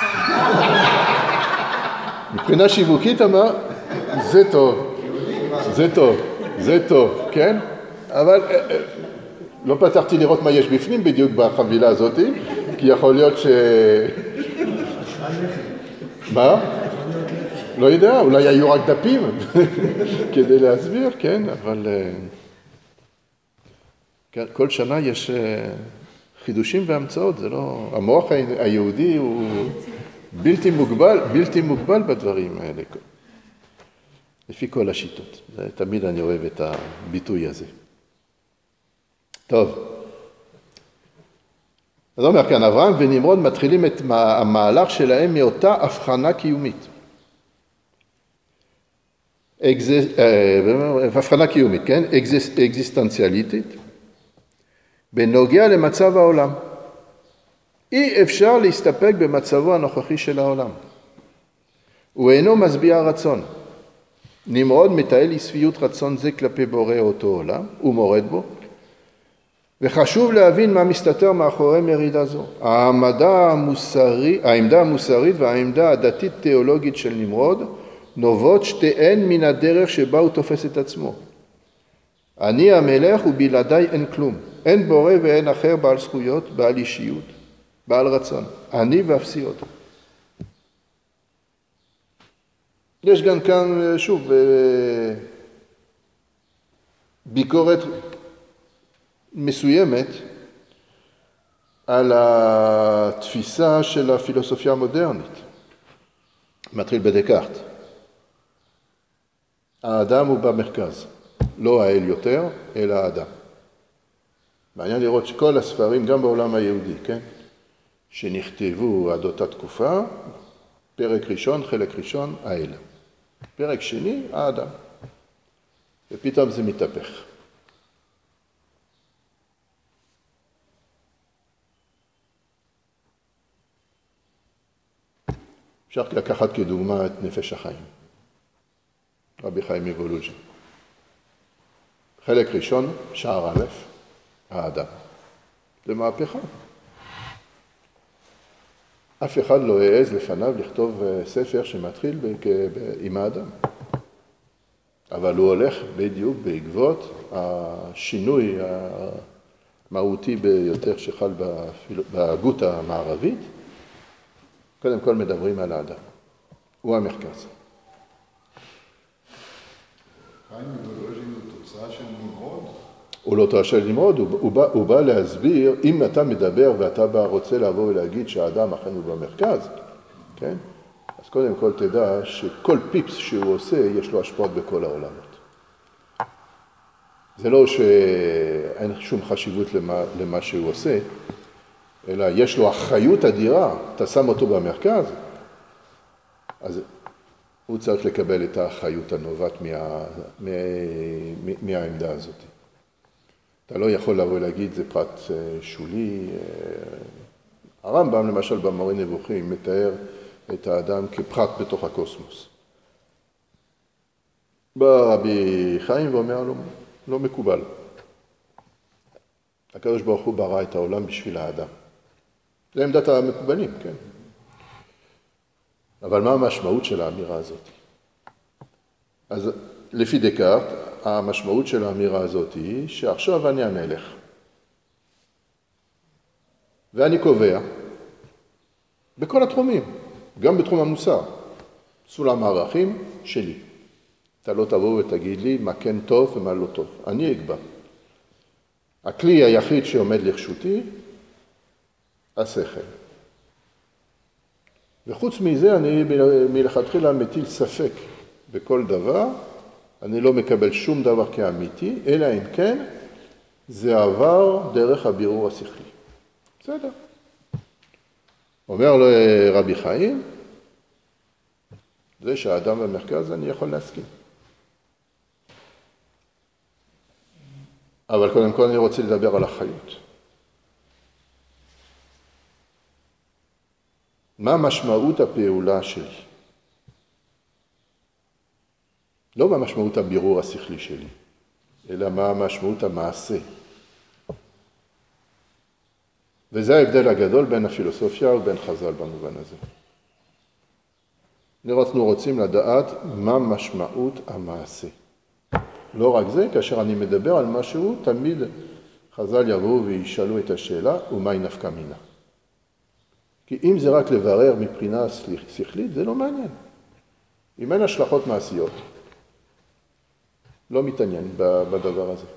מבחינה שיווקית אמר, זה טוב, זה טוב, כן? אבל לא פתחתי לראות מה יש בפנים בדיוק בחבילה הזאת, כי יכול להיות מה? לא יודע, אולי היו רק דפים כדי להסביר, כן? אבל כל שנה יש חידושים והמצאות, זה לא... המוח היהודי הוא בלתי מוגבל בדברים האלה. לפי כל השיטות. תמיד אני אוהב את הביטוי הזה. טוב. אז אומר כאן, אברהם ונמרוד מתחילים את המהלך שלהם מאותה הבחנה קיומית. הבחנה קיומית, כן? אקזיסטנציאליטית, בנוגע למצב העולם. אי אפשר להסתפק במצבו הנוכחי של העולם. הוא אינו משביע רצון. נמרוד מתעל אי-שביעות רצון זה כלפי בורא אותו עולם, הוא מורד בו, וחשוב להבין מה מסתתר מאחורי מרידה זו. העמדה המוסרית והעמדה הדתית-תיאולוגית של נמרוד נובעות שתיהן מן הדרך שבה הוא תופס את עצמו. אני המלך ובלעדיי אין כלום. אין בורא ואין אחר בעל זכויות, בעל אישיות, בעל רצון. אני ואפסי אותו. יש גם כאן, שוב, ביקורת מסוימת על התפיסה של הפילוסופיה המודרנית. מתחיל בדקארט. האדם הוא במרכז, לא האל יותר, אלא האדם. מעניין לראות שכל הספרים, גם בעולם היהודי, כן? שנכתבו עד אותה תקופה, פרק ראשון, חלק ראשון, האל. פרק שני, האדם. ופתאום זה מתהפך. אפשר לקחת כדוגמה את נפש החיים. רבי חיים מוולוז'ין. חלק ראשון, שער א', האדם. זה מהפכה. אף אחד לא העז לפניו לכתוב ספר שמתחיל עם האדם. אבל הוא הולך בדיוק בעקבות השינוי המהותי ביותר שחל בהגות המערבית. קודם כל מדברים על האדם. הוא המרכז. חיים מוולוז'ין הוא תוצאה של נמרוד? הוא לא תוצאה של נמרוד, הוא בא להסביר, אם אתה מדבר ואתה רוצה לבוא ולהגיד שהאדם אכן הוא במרכז, כן? אז קודם כל תדע שכל פיפס שהוא עושה, יש לו השפעות בכל העולמות. זה לא שאין שום חשיבות למה שהוא עושה, אלא יש לו אחריות אדירה, אתה שם אותו במרכז, אז הוא צריך לקבל את האחריות הנובעת מהעמדה הזאת. אתה לא יכול לבוא להגיד, זה פרט שולי. הרמב"ם, למשל, במורה נבוכים, מתאר את האדם כפרט בתוך הקוסמוס. בא רבי חיים ואומר לו, לא מקובל. הקדוש ברוך הוא ברא את העולם בשביל האדם. זה עמדת המקובלים, כן? אבל מה המשמעות של האמירה הזאת? אז לפי דקארט, המשמעות של האמירה הזאת היא שעכשיו אני המלך. ואני קובע, בכל התחומים, גם בתחום המוסר. סולם הערכים שלי. אתה לא תבוא ותגיד לי מה כן טוב ומה לא טוב. אני אקבע. הכלי היחיד שעומד לרשותי, השכל. וחוץ מזה, אני מלכתחילה מטיל ספק בכל דבר, אני לא מקבל שום דבר כאמיתי, אלא אם כן, זה עבר דרך הבירור השכלי. בסדר. אומר לו רבי חיים, זה שהאדם במרכז, אני יכול להסכים. אבל קודם כל אני רוצה לדבר על החיות. מה משמעות הפעולה שלי? לא מה משמעות הבירור השכלי שלי, אלא מה משמעות המעשה. וזה ההבדל הגדול בין הפילוסופיה ובין חז"ל במובן הזה. אנחנו רוצים לדעת מה משמעות המעשה. לא רק זה, כאשר אני מדבר על משהו, תמיד חז"ל יבואו וישאלו את השאלה, ומהי נפקא מינה? כי אם זה רק לברר מבחינה שכלית, זה לא מעניין. אם אין השלכות מעשיות, לא מתעניין בדבר הזה.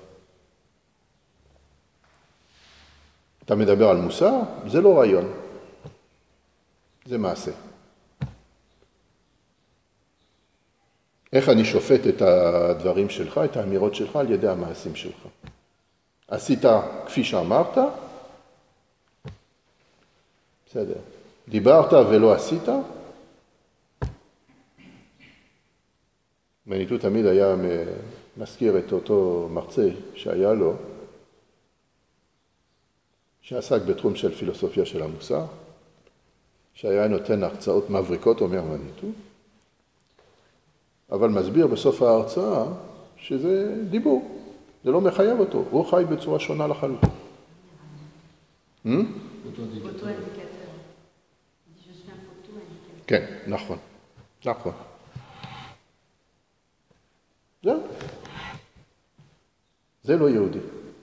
אתה מדבר על מוסר, זה לא רעיון, זה מעשה. איך אני שופט את הדברים שלך, את האמירות שלך, על ידי המעשים שלך. עשית כפי שאמרת, בסדר. דיברת ולא עשית, מניטו תמיד היה מזכיר את אותו מרצה שהיה לו, שעסק בתחום של פילוסופיה של המוסר, שהיה נותן הרצאות מבריקות, אומר מניטו, אבל מסביר בסוף ההרצאה שזה דיבור, זה לא מחייב אותו, הוא חי בצורה שונה לחלוטין. כן, נכון, נכון. זהו. זה לא יהודי.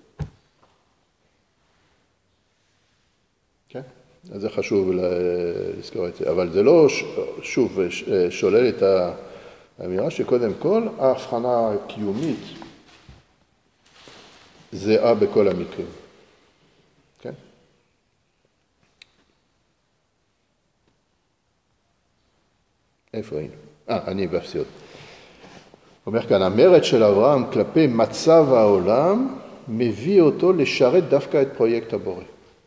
כן? אז זה חשוב לזכור את זה. אבל זה לא, שוב, שולל את האמירה שקודם כל, ההבחנה הקיומית זהה בכל המקרים. כן? איפה היינו? אני בפסיעות. אומר כאן, המרד של אברהם כלפי מצב העולם, מביא אותו לשרת דווקא את פרויקט הבורא.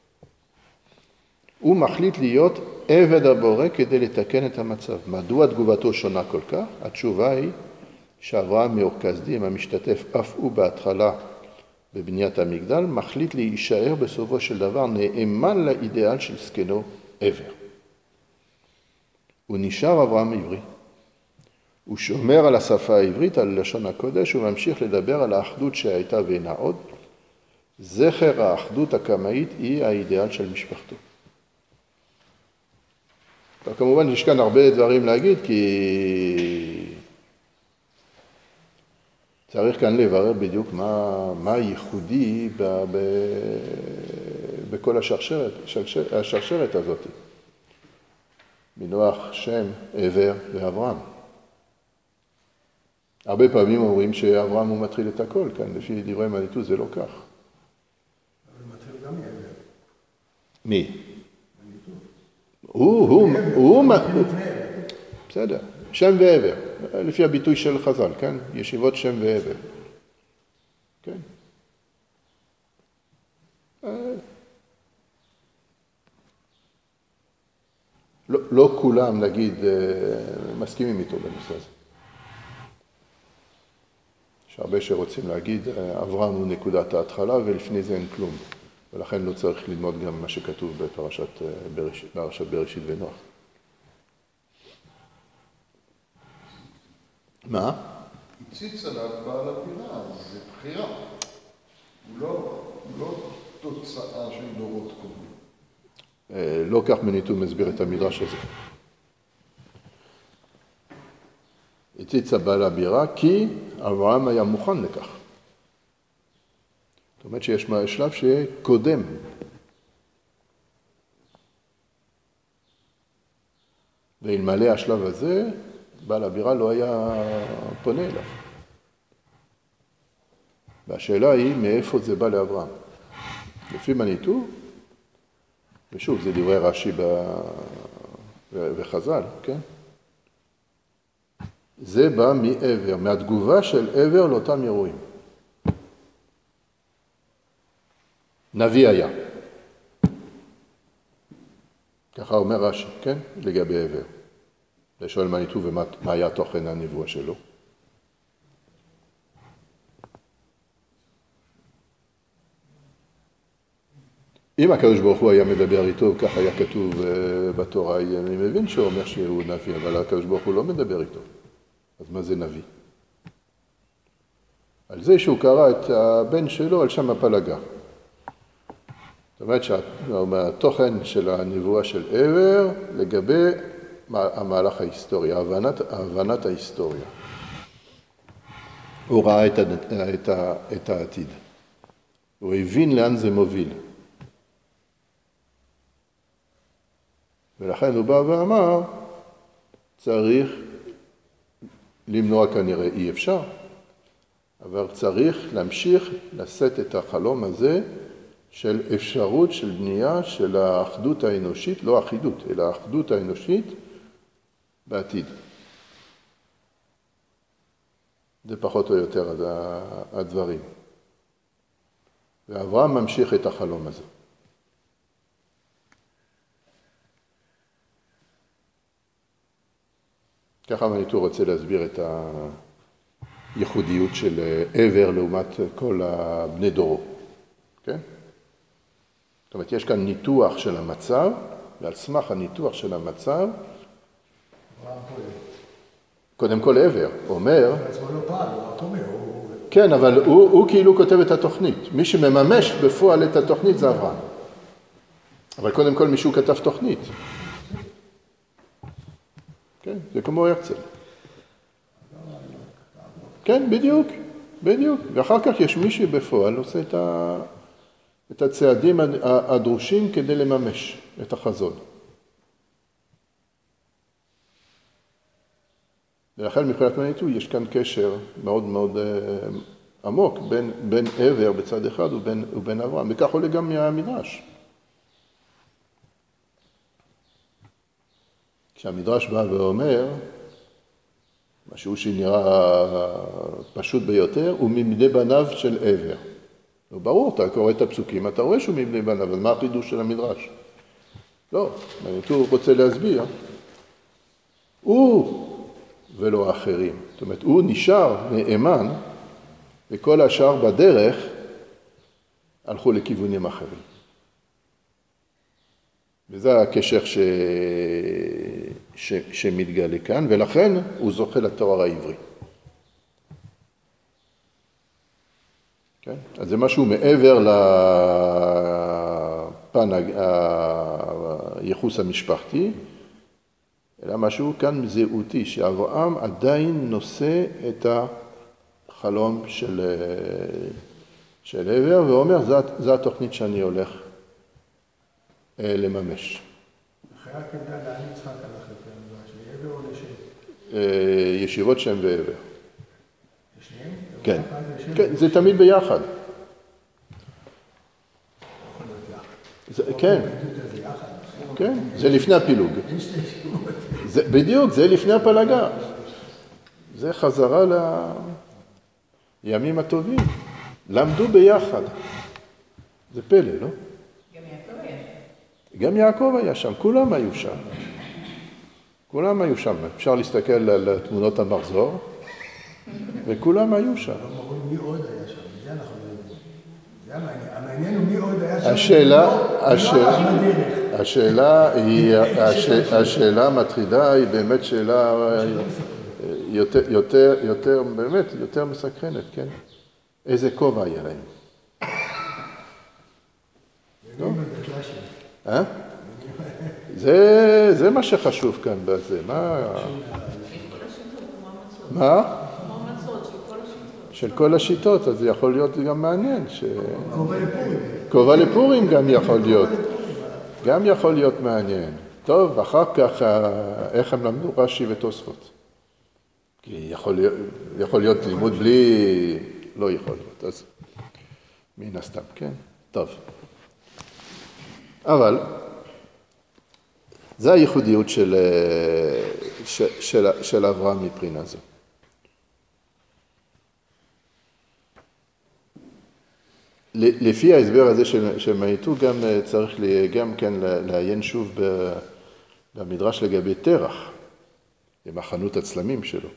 הוא מחליט להיות עבד הבורא כדי לתקן את המצב. מדוע תגובתו שונה כל כך? התשובה היא שאברהם מאור כסדים, המשתתף אף הוא בהתחלה בבניית המגדל, מחליט להישאר בסופו של דבר נאמן לאידאל של זקנו עבר. הוא נשאר אברהם עברי. הוא שומר על השפה העברית, על לשון הקודש, הוא ממשיך לדבר על האחדות שהייתה ואינה עוד. זכר האחדות הקמאית היא האידאל של משפחתו. כמובן יש כאן הרבה דברים להגיד, כי צריך כאן לברר בדיוק מה הייחודי בכל השרשרת הזאת. מנוח, שם, עבר ואברהם. הרבה פעמים אומרים שאברהם הוא מתחיל את הכל, כאן לפי דברי מניטו זה לא כך. אבל הוא מתחיל גם מעבר. מי? מניטו. הוא בסדר, שם ועבר, לפי הביטוי של חז"ל, כן? ישיבות שם ועבר. כן. לא כולם, נגיד, מסכימים איתו בנושא הזה. יש הרבה שרוצים להגיד, אברהם הוא נקודת ההתחלה ולפני זה אין כלום. ולכן לא צריך ללמוד גם מה שכתוב בפרשת בראשית ונוח. מה? הציץ עליו בעל הבירה, זה בחירה. הוא לא תוצאה של דורות קודמים. לא כך מניטו מסביר את המדרש הזה. הציצה בעל הבירה כי אברהם היה מוכן לכך. זאת אומרת שיש שלב שקודם. ואלמלא השלב הזה, בעל הבירה לא היה פונה אליו. והשאלה היא, מאיפה זה בא לאברהם? לפי מניטו, ושוב, זה דברי רש"י וחז"ל, כן? זה בא מעבר, מהתגובה של עבר לאותם אירועים. נביא היה. ככה אומר רש"י, כן? לגבי עבר. לשאול מניטו ומה היה תוכן הנבואה שלו. אם הקדוש ברוך הוא היה מדבר איתו, כך היה כתוב בתורה, אני מבין שהוא אומר שהוא נביא, אבל הקדוש ברוך הוא לא מדבר איתו. אז מה זה נביא? על זה שהוא קרא את הבן שלו על שם הפלגה. זאת אומרת שהתוכן של הנבואה של עבר לגבי המהלך ההיסטורי, הבנת ההיסטוריה. הוא ראה את העתיד. הוא הבין לאן זה מוביל. ולכן הוא בא ואמר, צריך למנוע כנראה אי אפשר, אבל צריך להמשיך לשאת את החלום הזה של אפשרות של בנייה של האחדות האנושית, לא אחידות, אלא האחדות האנושית בעתיד. זה פחות או יותר הדברים. ואברהם ממשיך את החלום הזה. ככה מניטו רוצה להסביר את הייחודיות של עבר לעומת כל בני דורו. כן? זאת אומרת, יש כאן ניתוח של המצב, ועל סמך הניתוח של המצב, קודם כל עבר, אומר... עצמו לא פעל, הוא רק אומר, כן, אבל הוא כאילו כותב את התוכנית. מי שמממש בפועל את התוכנית זה אברהם. אבל קודם כל מישהו כתב תוכנית. כן, זה כמו הרצל. כן, בדיוק. ואחר כך יש מישהו בפועל עושה את הצעדים הדרושים כדי לממש את החזון. ולכן מבחינת מניטו יש כאן קשר מאוד מאוד עמוק בין עבר בצד אחד ובין אברהם, וכך עולה גם מהמדרש. כשהמדרש בא ואומר, משהו שנראה פשוט ביותר, הוא מבני בניו של עבר. לא ברור, אתה קורא את הפסוקים, אתה רואה שהוא מבני בניו, אז מה החידוש של המדרש? לא, מניטו רוצה להסביר. הוא ולא האחרים. זאת אומרת, הוא נשאר נאמן, וכל השאר בדרך הלכו לכיוונים אחרים. וזה הקשר שמתגלה כאן, ולכן הוא זוכה לתואר העברי. כן? אז זה משהו מעבר לפן הייחוס המשפחתי, אלא משהו כאן זהותי, שאברהם עדיין נושא את החלום של עבר, ואומר, זה התוכנית שאני הולך לממש. אחרי הכדאי, לאן יצחק הלך יותר, לעבר או לשם? ישיבות שם ועבר. לשם? כן, כן, זה תמיד ביחד. כן, כן, זה לפני הפילוג. בדיוק, זה לפני הפלגה. זה חזרה לימים הטובים. למדו ביחד. זה פלא, לא? גם יעקב היה שם, כולם היו שם. כולם היו שם. אפשר להסתכל על תמונות המחזור, וכולם היו שם. מי עוד היה שם? זה אנחנו לא יודעים. זה המעניין הוא מי עוד היה שם. השאלה המטרידה היא באמת שאלה יותר מסקרנת, כן? איזה כובע היה להם? זה מה שחשוב כאן בזה. מה? של כל השיטות, אז זה יכול להיות גם מעניין. כובע לפורים גם יכול להיות. גם יכול להיות מעניין. טוב, אחר כך, איך הם למדו רש"י ותוספות? כי יכול להיות לימוד בלי... לא יכול להיות, אז מן הסתם, כן? טוב. אבל זה הייחודיות של אברהם מבחינה זו. לפי ההסבר הזה שהם הייתו, גם צריך גם כן לעיין שוב במדרש לגבי תרח, עם החנות הצלמים שלו.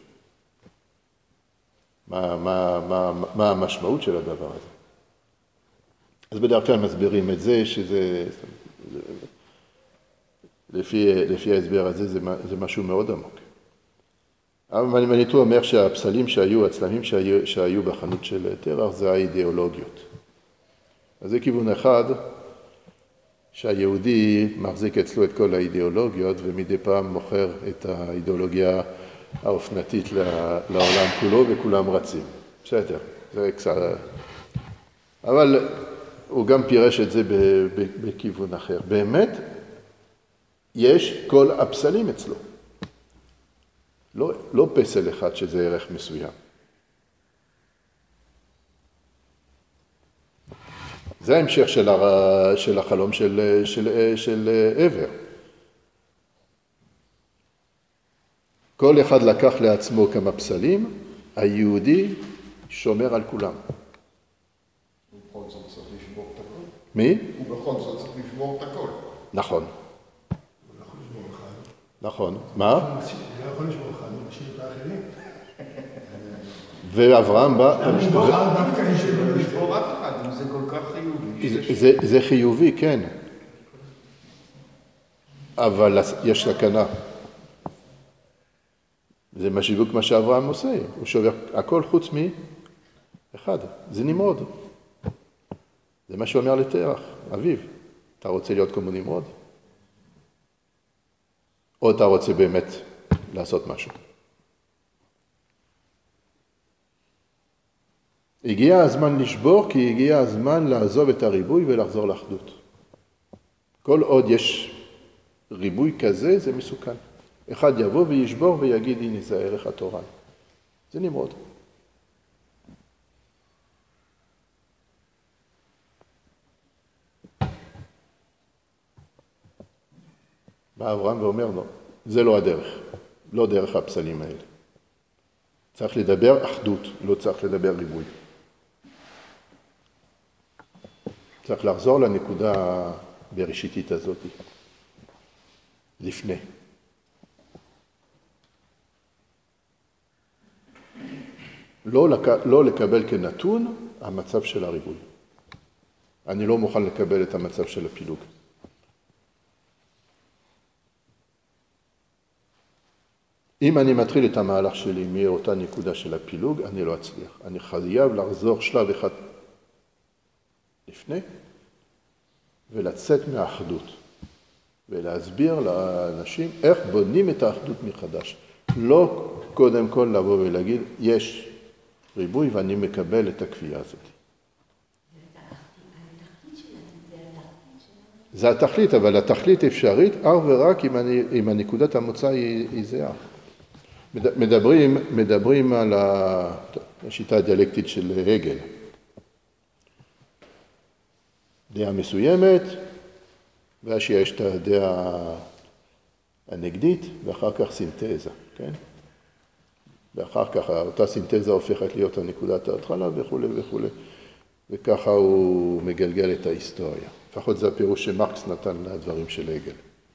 מה המשמעות של הדבר הזה? אז בדרך כלל מסבירים את זה, שזה... לפי ההסבר הזה זה משהו מאוד עמוק. אבל מניטו אומר שהפסלים שהיו, הצלמים שהיו בחנות של תרח, זה האידיאולוגיות. אז זה כיוון אחד, שהיהודי מחזיק אצלו את כל האידיאולוגיות, ומדי פעם מוכר את האידיאולוגיה האופנתית לעולם כולו, וכולם רצים. בסדר, זה קצת... אבל הוא גם פירש את זה בכיוון אחר. באמת, יש כל הפסלים אצלו. לא פסל אחד שזה ערך מסוים. זה ההמשך של החלום של עבר. כל אחד לקח לעצמו כמה פסלים, היהודי שומר על כולם. ובכל זאת צריך לשבור את הכל. מי? ובכל זאת צריך לשבור את הכל. נכון. הוא לא יכול לשבור אחד. נכון. מה? הוא לא יכול לשבור אחד, הוא משאיר את האחרים. ואברהם בא... לשבור אחד דווקא אין שלא לא לשבור. לשבור אף אחד, אם זה כל כך חיובי. זה חיובי, כן. אבל יש סכנה. זה בדיוק מה שאברהם עושה. הוא שובר הכל חוץ מאחד. זה נמרוד. זה מה שאומר לתרח, אביו. אתה רוצה להיות כמו נמרוד? או אתה רוצה באמת לעשות משהו? הגיע הזמן לשבור, כי הגיע הזמן לעזוב את הריבוי ולחזור לאחדות. כל עוד יש ריבוי כזה, זה מסוכן. אחד יבוא וישבור ויגיד, הנה זה הערך התורן. זה נמרוד. בא אברהם ואומר לו, זה לא הדרך, לא דרך הפסלים האלה. צריך לדבר אחדות, לא צריך לדבר ריבוי. צריך לחזור לנקודה בראשיתית הזאת, לפני. לא לקבל כנתון המצב של הריבוי. אני לא מוכן לקבל את המצב של הפילוג. אם אני מתחיל את המהלך שלי מאותה נקודה של הפילוג, אני לא אצליח. אני חייב לחזור שלב אחד לפני, ולצאת מהאחדות, ולהסביר לאנשים איך בונים את האחדות מחדש. לא קודם כל לבוא ולהגיד, יש ריבוי ואני מקבל את הקביעה הזאת. זה התכלית, אבל התכלית אפשרית, ורק אם הנקודת המוצא היא זהה. מדברים על השיטה הדיאלקטית של הגל. דעה מסוימת, ואז שיש את הדעה הנגדית, ואחר כך סינתזה, כן? ואחר כך אותה סינתזה הופכת להיות הנקודת ההתחלה וכו' וכו'. וככה הוא מגלגל את ההיסטוריה. לפחות זה הפירוש שמרקס נתן לדברים של הגל.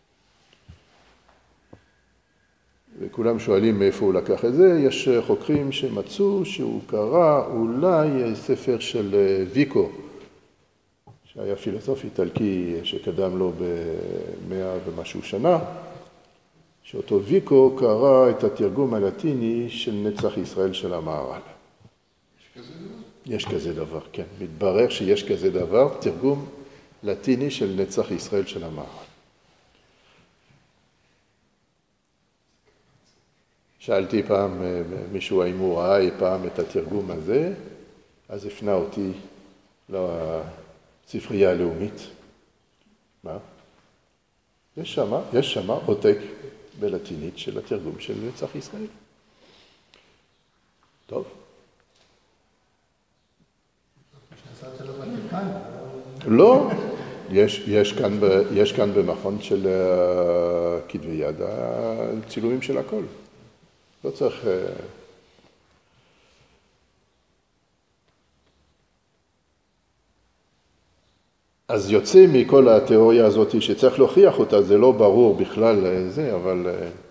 וכולם שואלים מאיפה הוא לקח את זה. יש חוקרים שמצאו שהוא קרא אולי ספר של ויקו, שהיה פילוסוף איטלקי שקדם לו ב100 ומשהו שנה, שאותו ויקו קרא את התרגום הלטיני של נצח ישראל של המהר"ל. יש כזה דבר, כן. מתברר שיש כזה דבר, תרגום לטיני של נצח ישראל של המהר"ל. שאלתי פעם מישהו האם הוא ראה אי פעם את התרגום הזה, אז הפנה אותי לספרייה הלאומית. מה? יש שם עותק בלטינית של התרגום של נצח ישראל. טוב. שעשה של הוותיקן. לא, יש כאן במכון של כתבי יד הצילומים של הכל. לא צריך... אז יוצא מכל התיאוריה הזאת שצריך להוכיח אותה, זה לא ברור בכלל זה, אבל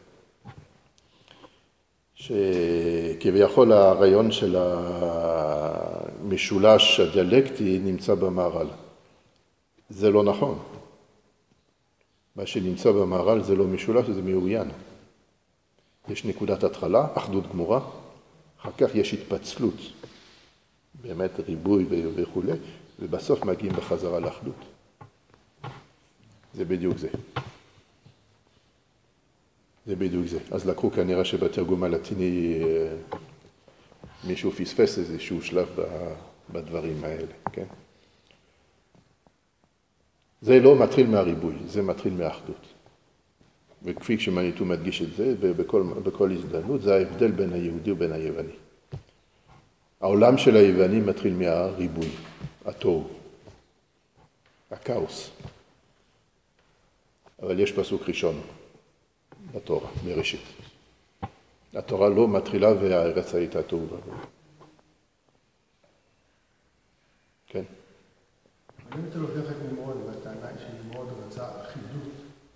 שכביכול הרעיון של המשולש הדיאלקטי נמצא במהר"ל. זה לא נכון. מה שנמצא במהר"ל זה לא משולש, זה מאוין. יש נקודת התחלה, אחדות גמורה, אחר כך יש התפצלות, באמת ריבוי וכו', ובסוף מגיעים בחזרה לאחדות. זה בדיוק זה. זה בדיוק זה. אז לקחו כנראה שבתרגום הלטיני מישהו פספס איזשהו שלב בדברים האלה, כן? זה לא מתחיל מהריבוי, זה מתחיל מהאחדות. וכפי שמניטו מדגיש את זה, ובכל הזדמנות, זה ההבדל בין היהודי ובין היווני. העולם של היווני מתחיל מהריבוי, התוהו, הכאוס. אבל יש פסוק ראשון בתורה, בראשית. התורה לא מתחילה והארץ הייתה תוהו ובוהו. כן? אם אתה לוקח את נמרוד והטענה שנמרוד רצה אחידות,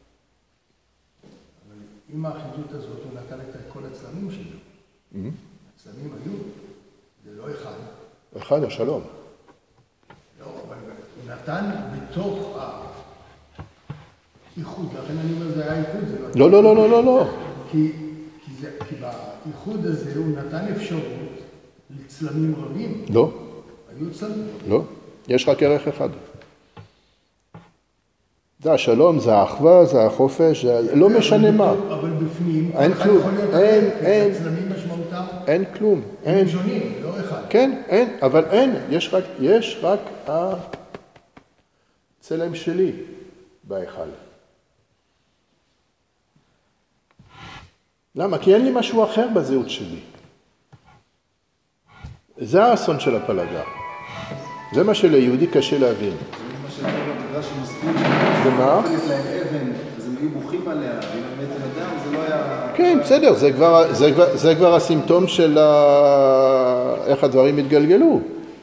אבל עם האחידות הזאת הוא נתן את כל הצלמים שלו. הצלמים היו, זה לא אחד. אחד, השלום. לא, אבל הוא נתן בתוך האיחוד, לכן אני אומר זה היה איחוד, זה לא, לא, לא, לא, לא, לא. כי באיחוד הזה הוא נתן אפשרות לצלמים רבים. לא. היו צלמים. לא. יש רק ערך אחד. זה השלום, זה האחווה, זה החופש, זה לא משנה מה. אבל בפנים, אין כלום, אין, הצלמים משמעותם, אין כלום, אין. הם שונים, לא אחד. כן, אין, אבל אין, יש רק הצלם שלי בהיכל. למה? כי אין לי משהו אחר בזהות שלי. זה האסון של הפלגה. זה מה שליהודי קשה להבין. זה מה שאומר במדרש שמסביר זה מה? נפלת להם אבן, אז הם היו בוכים עליה, ואם הם מת על אדם, זה לא היה... כן, בסדר, זה כבר הסימפטום של איך הדברים התגלגלו.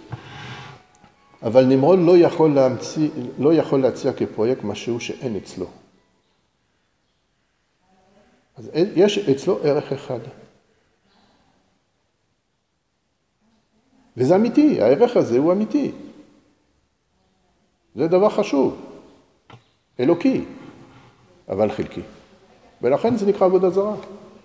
אבל נמרוד לא יכול להציע כפרויקט משהו שאין אצלו. אז יש אצלו ערך אחד. וזה אמיתי, הערך הזה הוא אמיתי. זה דבר חשוב, אלוקי, אבל חלקי. ולכן זה נקרא עבודה זרה.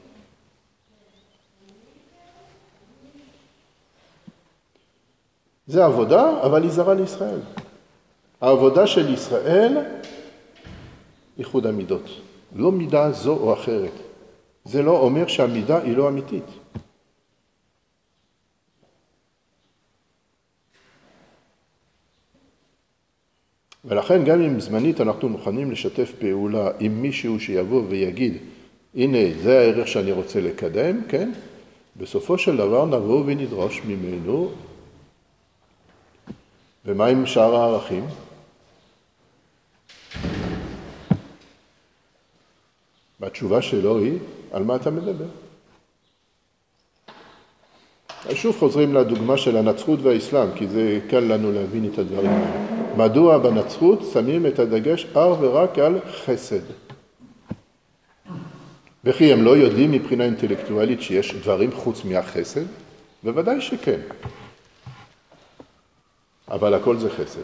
זה עבודה, אבל היא זרה לישראל. העבודה של ישראל, איחוד המידות. לא מידה זו או אחרת. זה לא אומר שהמידה היא לא אמיתית. ולכן גם אם זמנית אנחנו מוכנים לשתף פעולה עם מישהו שיבוא ויגיד, הנה זה הערך שאני רוצה לקדם, כן? בסופו של דבר נבוא ונדרוש ממנו, ומה עם שאר הערכים? והתשובה שלו היא, על מה אתה מדבר? שוב חוזרים לדוגמה של הנצרות והאסלאם, כי זה קל לנו להבין את הדברים האלה. מדוע בנצרות שמים את הדגש אך ורק על חסד? וכי הם לא יודעים מבחינה אינטלקטואלית שיש דברים חוץ מהחסד? בוודאי שכן. אבל הכל זה חסד.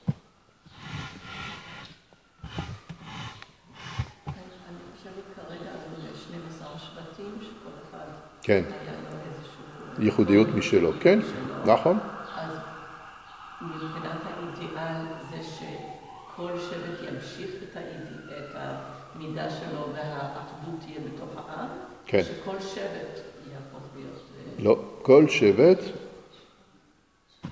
כן. ייחודיות משלו, כן? נכון? אז מבחינת האידיאל זה שכל שבט ימשיך את המידה שלו והאחדות תהיה בתוך העם? כן. שכל שבט יהפוך להיות... לא, כל שבט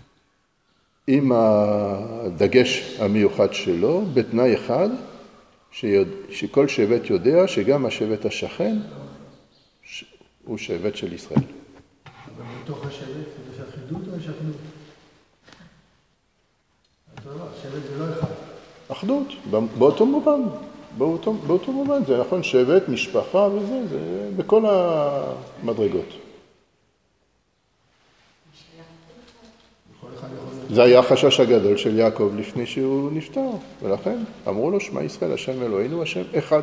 עם הדגש המיוחד שלו, בתנאי אחד, שכל שבט יודע שגם השבט השכן הוא שבט של ישראל. אבל בתוך השבט יש אחידות או יש אחדות? השבט זה לא אחד. אחדות, באותו מובן. באותו מובן, זה נכון, שבט, משפחה וזה, זה בכל המדרגות. זה היה החשש הגדול של יעקב לפני שהוא נפטר, ולכן אמרו לו, שמע ישראל, השם אלוהינו, השם אחד.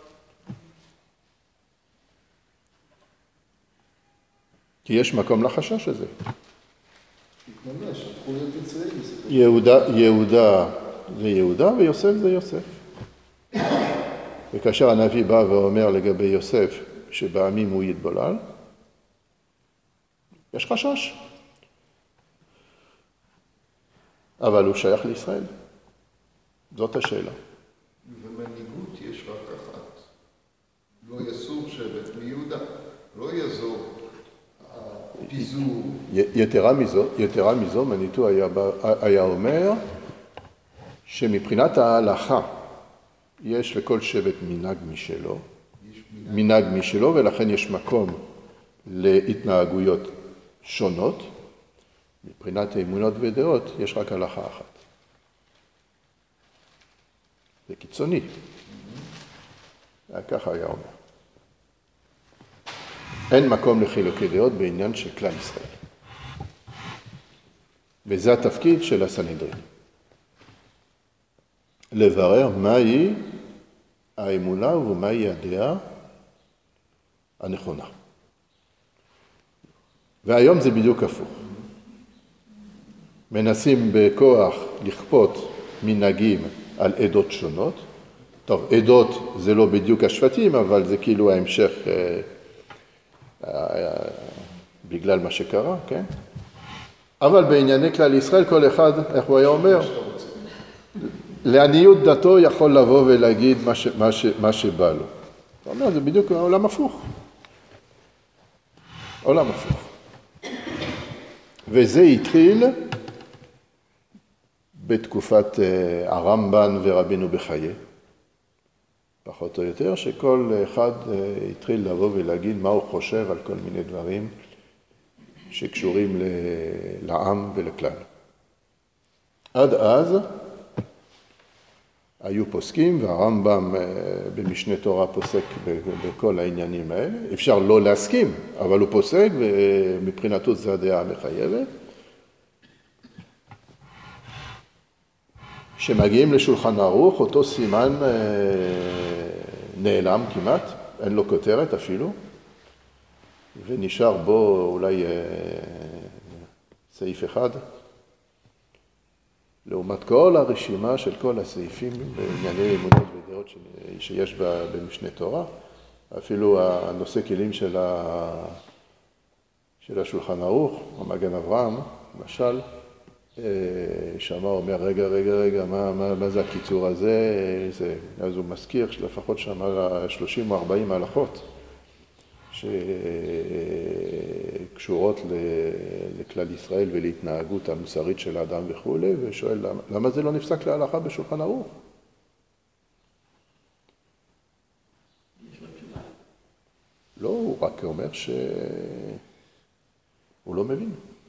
כי יש מקום לחשש הזה. התממש, הפכו להיות יצראים. יהודה זה יהודה ויוסף זה יוסף. וכאשר הנביא בא ואומר לגבי יוסף שבעמים הוא יתבולל, יש חשש. אבל הוא שייך לישראל. זאת השאלה. ומנהיגות יש רק אחת. לא יסור שבט מיהודה. לא יזור פיזור. יתרה מזו, מניטו היה אומר שמבחינת ההלכה יש לכל שבט מנהג משלו, ולכן יש מקום להתנהגויות שונות. מבחינת האמונות ודעות יש רק הלכה אחת. זה קיצוני. ככה היה אומר. אין מקום לחילוקי דעות בעניין של כלל ישראל. וזה התפקיד של הסנהדרין. לברר מהי האמונה ומהי הדעה הנכונה. והיום זה בדיוק הפוך. מנסים בכוח לכפות מנהגים על עדות שונות. טוב, עדות זה לא בדיוק השבטים, אבל זה כאילו ההמשך בגלל מה שקרה, כן? אבל בענייני כלל ישראל כל אחד, איך הוא היה אומר? לעניות דתו יכול לבוא ולהגיד מה שבא לו. אתה אומר, זה בדיוק עולם הפוך. עולם הפוך. וזה התחיל בתקופת הרמב"ן ורבינו בחיי, פחות או יותר, שכל אחד התחיל לבוא ולהגיד מה הוא חושב על כל מיני דברים שקשורים לעם ולכלל. עד אז היו פוסקים, והרמב"ם במשנה תורה פוסק בכל העניינים האלה. אפשר לא להסכים, אבל הוא פוסק, ומבחינתו זו הדעה המחייבת. שמגיעים לשולחן ערוך, אותו סימן נעלם כמעט, אין לו כותרת אפילו, ונשאר בו אולי סעיף אחד, לעומת כל הרשימה של כל הסעיפים בענייני אמונות ודעות שיש במשנה תורה, אפילו הנושא כלים של השולחן ערוך, המגן אברהם, למשל, שמה אומר, רגע, מה זה הקיצור הזה? אז הוא מזכיר שלפחות שמה 30 או 40 הלכות שקשורות לכלל ישראל ולהתנהגות המוסרית של האדם וכו', ושואל למה זה לא נפסק להלכה בשולחן ערוך? לא, הוא רק אומר שהוא לא מבין.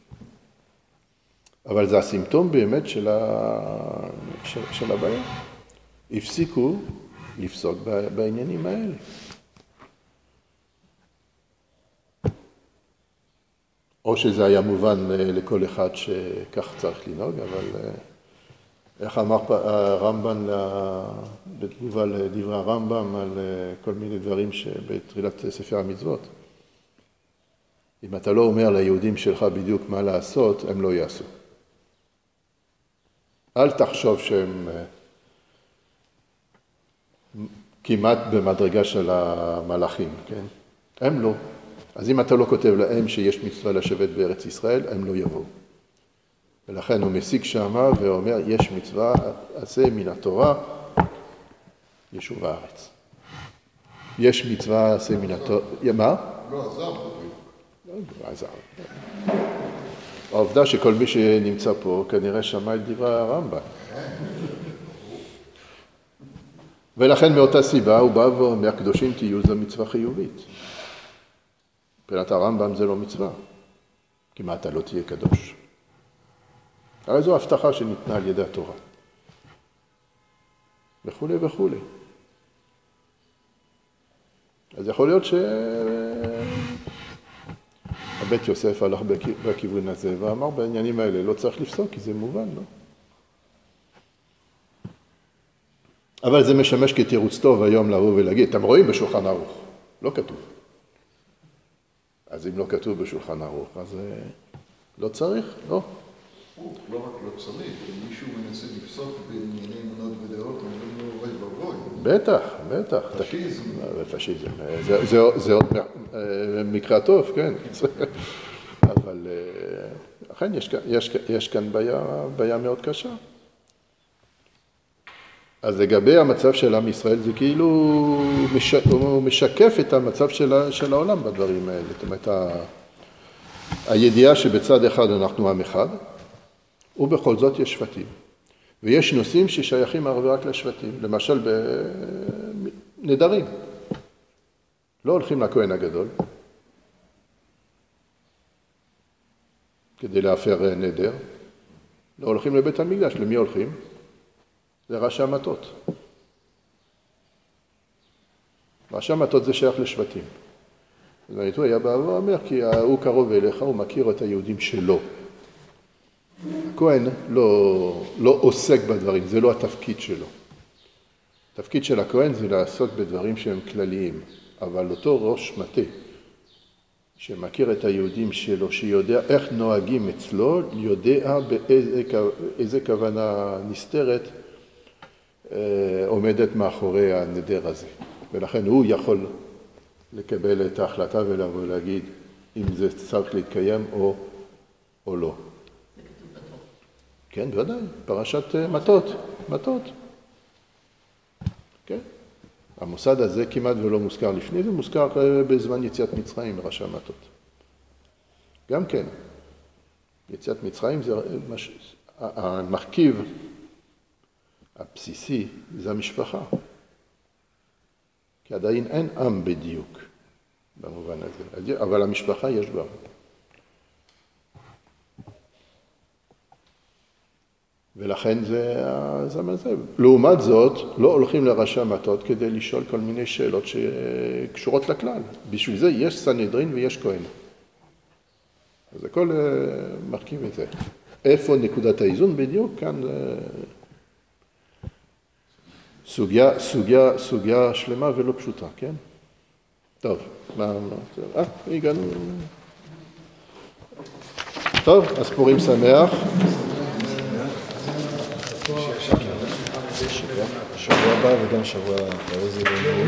אבל זה הסימפטום באמת של הבעיה. הפסיקו לפסוק בעניינים האלה. או שזה היה מובן לכל אחד שכך צריך לנהוג, אבל איך אמר הרמב"ן בתגובה לדברי הרמב"ם על כל מיני דברים שבתחילת ספר המצוות. אם אתה לא אומר ליהודים שלך בדיוק מה לעשות, הם לא יעשו. אל תחשוב שהם כמעט במדרגה של המלאכים, כן? הם לא. אז אם אתה לא כותב להם שיש מצווה לשבת בארץ ישראל, הם לא יבואו. ולכן הוא מסיק שמה ואומר, יש מצווה, עשה מן התורה, יישוב הארץ. יש מצווה, עשה מן התורה, מה? לא עזר בדיוק. לא עזר. העובדה שכל מי שנמצא פה כנראה שמע את דברי הרמב"ם. ולכן מאותה סיבה הוא בא ואומר, קדושים תהיו זו מצווה חיובית. מבחינת הרמב"ם זה לא מצווה, כי מה אתה לא תהיה קדוש? הרי זו הבטחה שניתנה על ידי התורה. וכו' וכו'. אז יכול להיות הבית יוסף הלך בכיוון הזה ואמר בעניינים האלה לא צריך לפסוק כי זה מובן, לא? אבל זה משמש כתירוץ טוב היום לבוא ולהגיד, אתם רואים בשולחן ערוך, לא כתוב. אז אם לא כתוב בשולחן ערוך, אז לא צריך, לא. לא רק לא צריך, אם מישהו מנסה לפסוק בענייני אמונות ודעות, אומרים לו אוי ואבוי. בטח, בטח. פשיזם. פשיזם. זה עוד מקרא טוב, כן. אבל אכן יש כאן בעיה מאוד קשה. אז לגבי המצב של עם ישראל, זה כאילו הוא משקף את המצב של העולם בדברים האלה. זאת אומרת, הידיעה שבצד אחד אנחנו עם אחד, ובכל זאת יש שבטים. ויש נושאים ששייכים רק לשבטים. למשל בנדרים. לא הולכים לכהן הגדול, כדי להפר נדר. לא הולכים לבית המקדש. למי הולכים? זה ראשי המטות. ראשי המטות זה שייך לשבטים. אז הוא היה בא ואומר, כי הוא קרוב אליך, הוא מכיר את היהודים שלו. הכהן לא עוסק בדברים, זה לא התפקיד שלו. התפקיד של הכהן זה לעסוק בדברים שהם כלליים, אבל אותו ראש מטה, שמכיר את היהודים שלו, שיודע איך נוהגים אצלו, יודע באיזה כוונה נסתרת עומדת מאחורי הנדר הזה. ולכן הוא יכול לקבל את ההחלטה ולבוא ולהגיד אם זה צריך להתקיים או לא. כן, בוודאי, פרשת מטות. כן. המוסד הזה כמעט ולא מוזכר לפני, זה מוזכר בזמן יציאת מצרים לראשי המטות. גם כן, יציאת מצרים זה המרכיב הבסיסי, זה המשפחה. כי עדיין אין עם בדיוק במובן הזה, אבל המשפחה יש בה. ולכן זה הזמן הזה. לעומת זאת, לא הולכים לראשי המטות כדי לשאול כל מיני שאלות שקשורות לכלל. בשביל זה יש סנהדרין ויש כהן. אז הכל מרכיב את זה. איפה נקודת האיזון בדיוק? כאן סוגיה שלמה ולא פשוטה, כן? טוב, הגענו. טוב, אז פורים שמח. שבוע הבא וגם שבוע אחרי זה.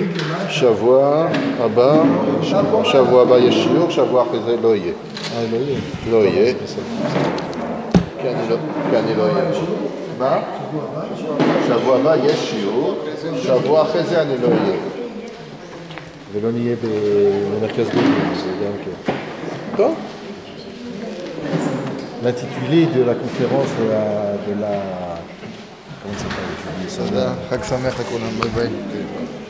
שבוע הבא יש שיעור, שבוע אחרי זה לא יהיה. לא יהיה? לא יהיה. כי אני לא אהיה. מה? שבוע הבא יש שיעור, שבוע אחרי זה אני לא אהיה. ולא נהיה במרכז גדול, זה גם כן. טוב. L'intitulé de la conférence de la... Comment ça s'appelle? חג שמח לכולם, ביי ביי.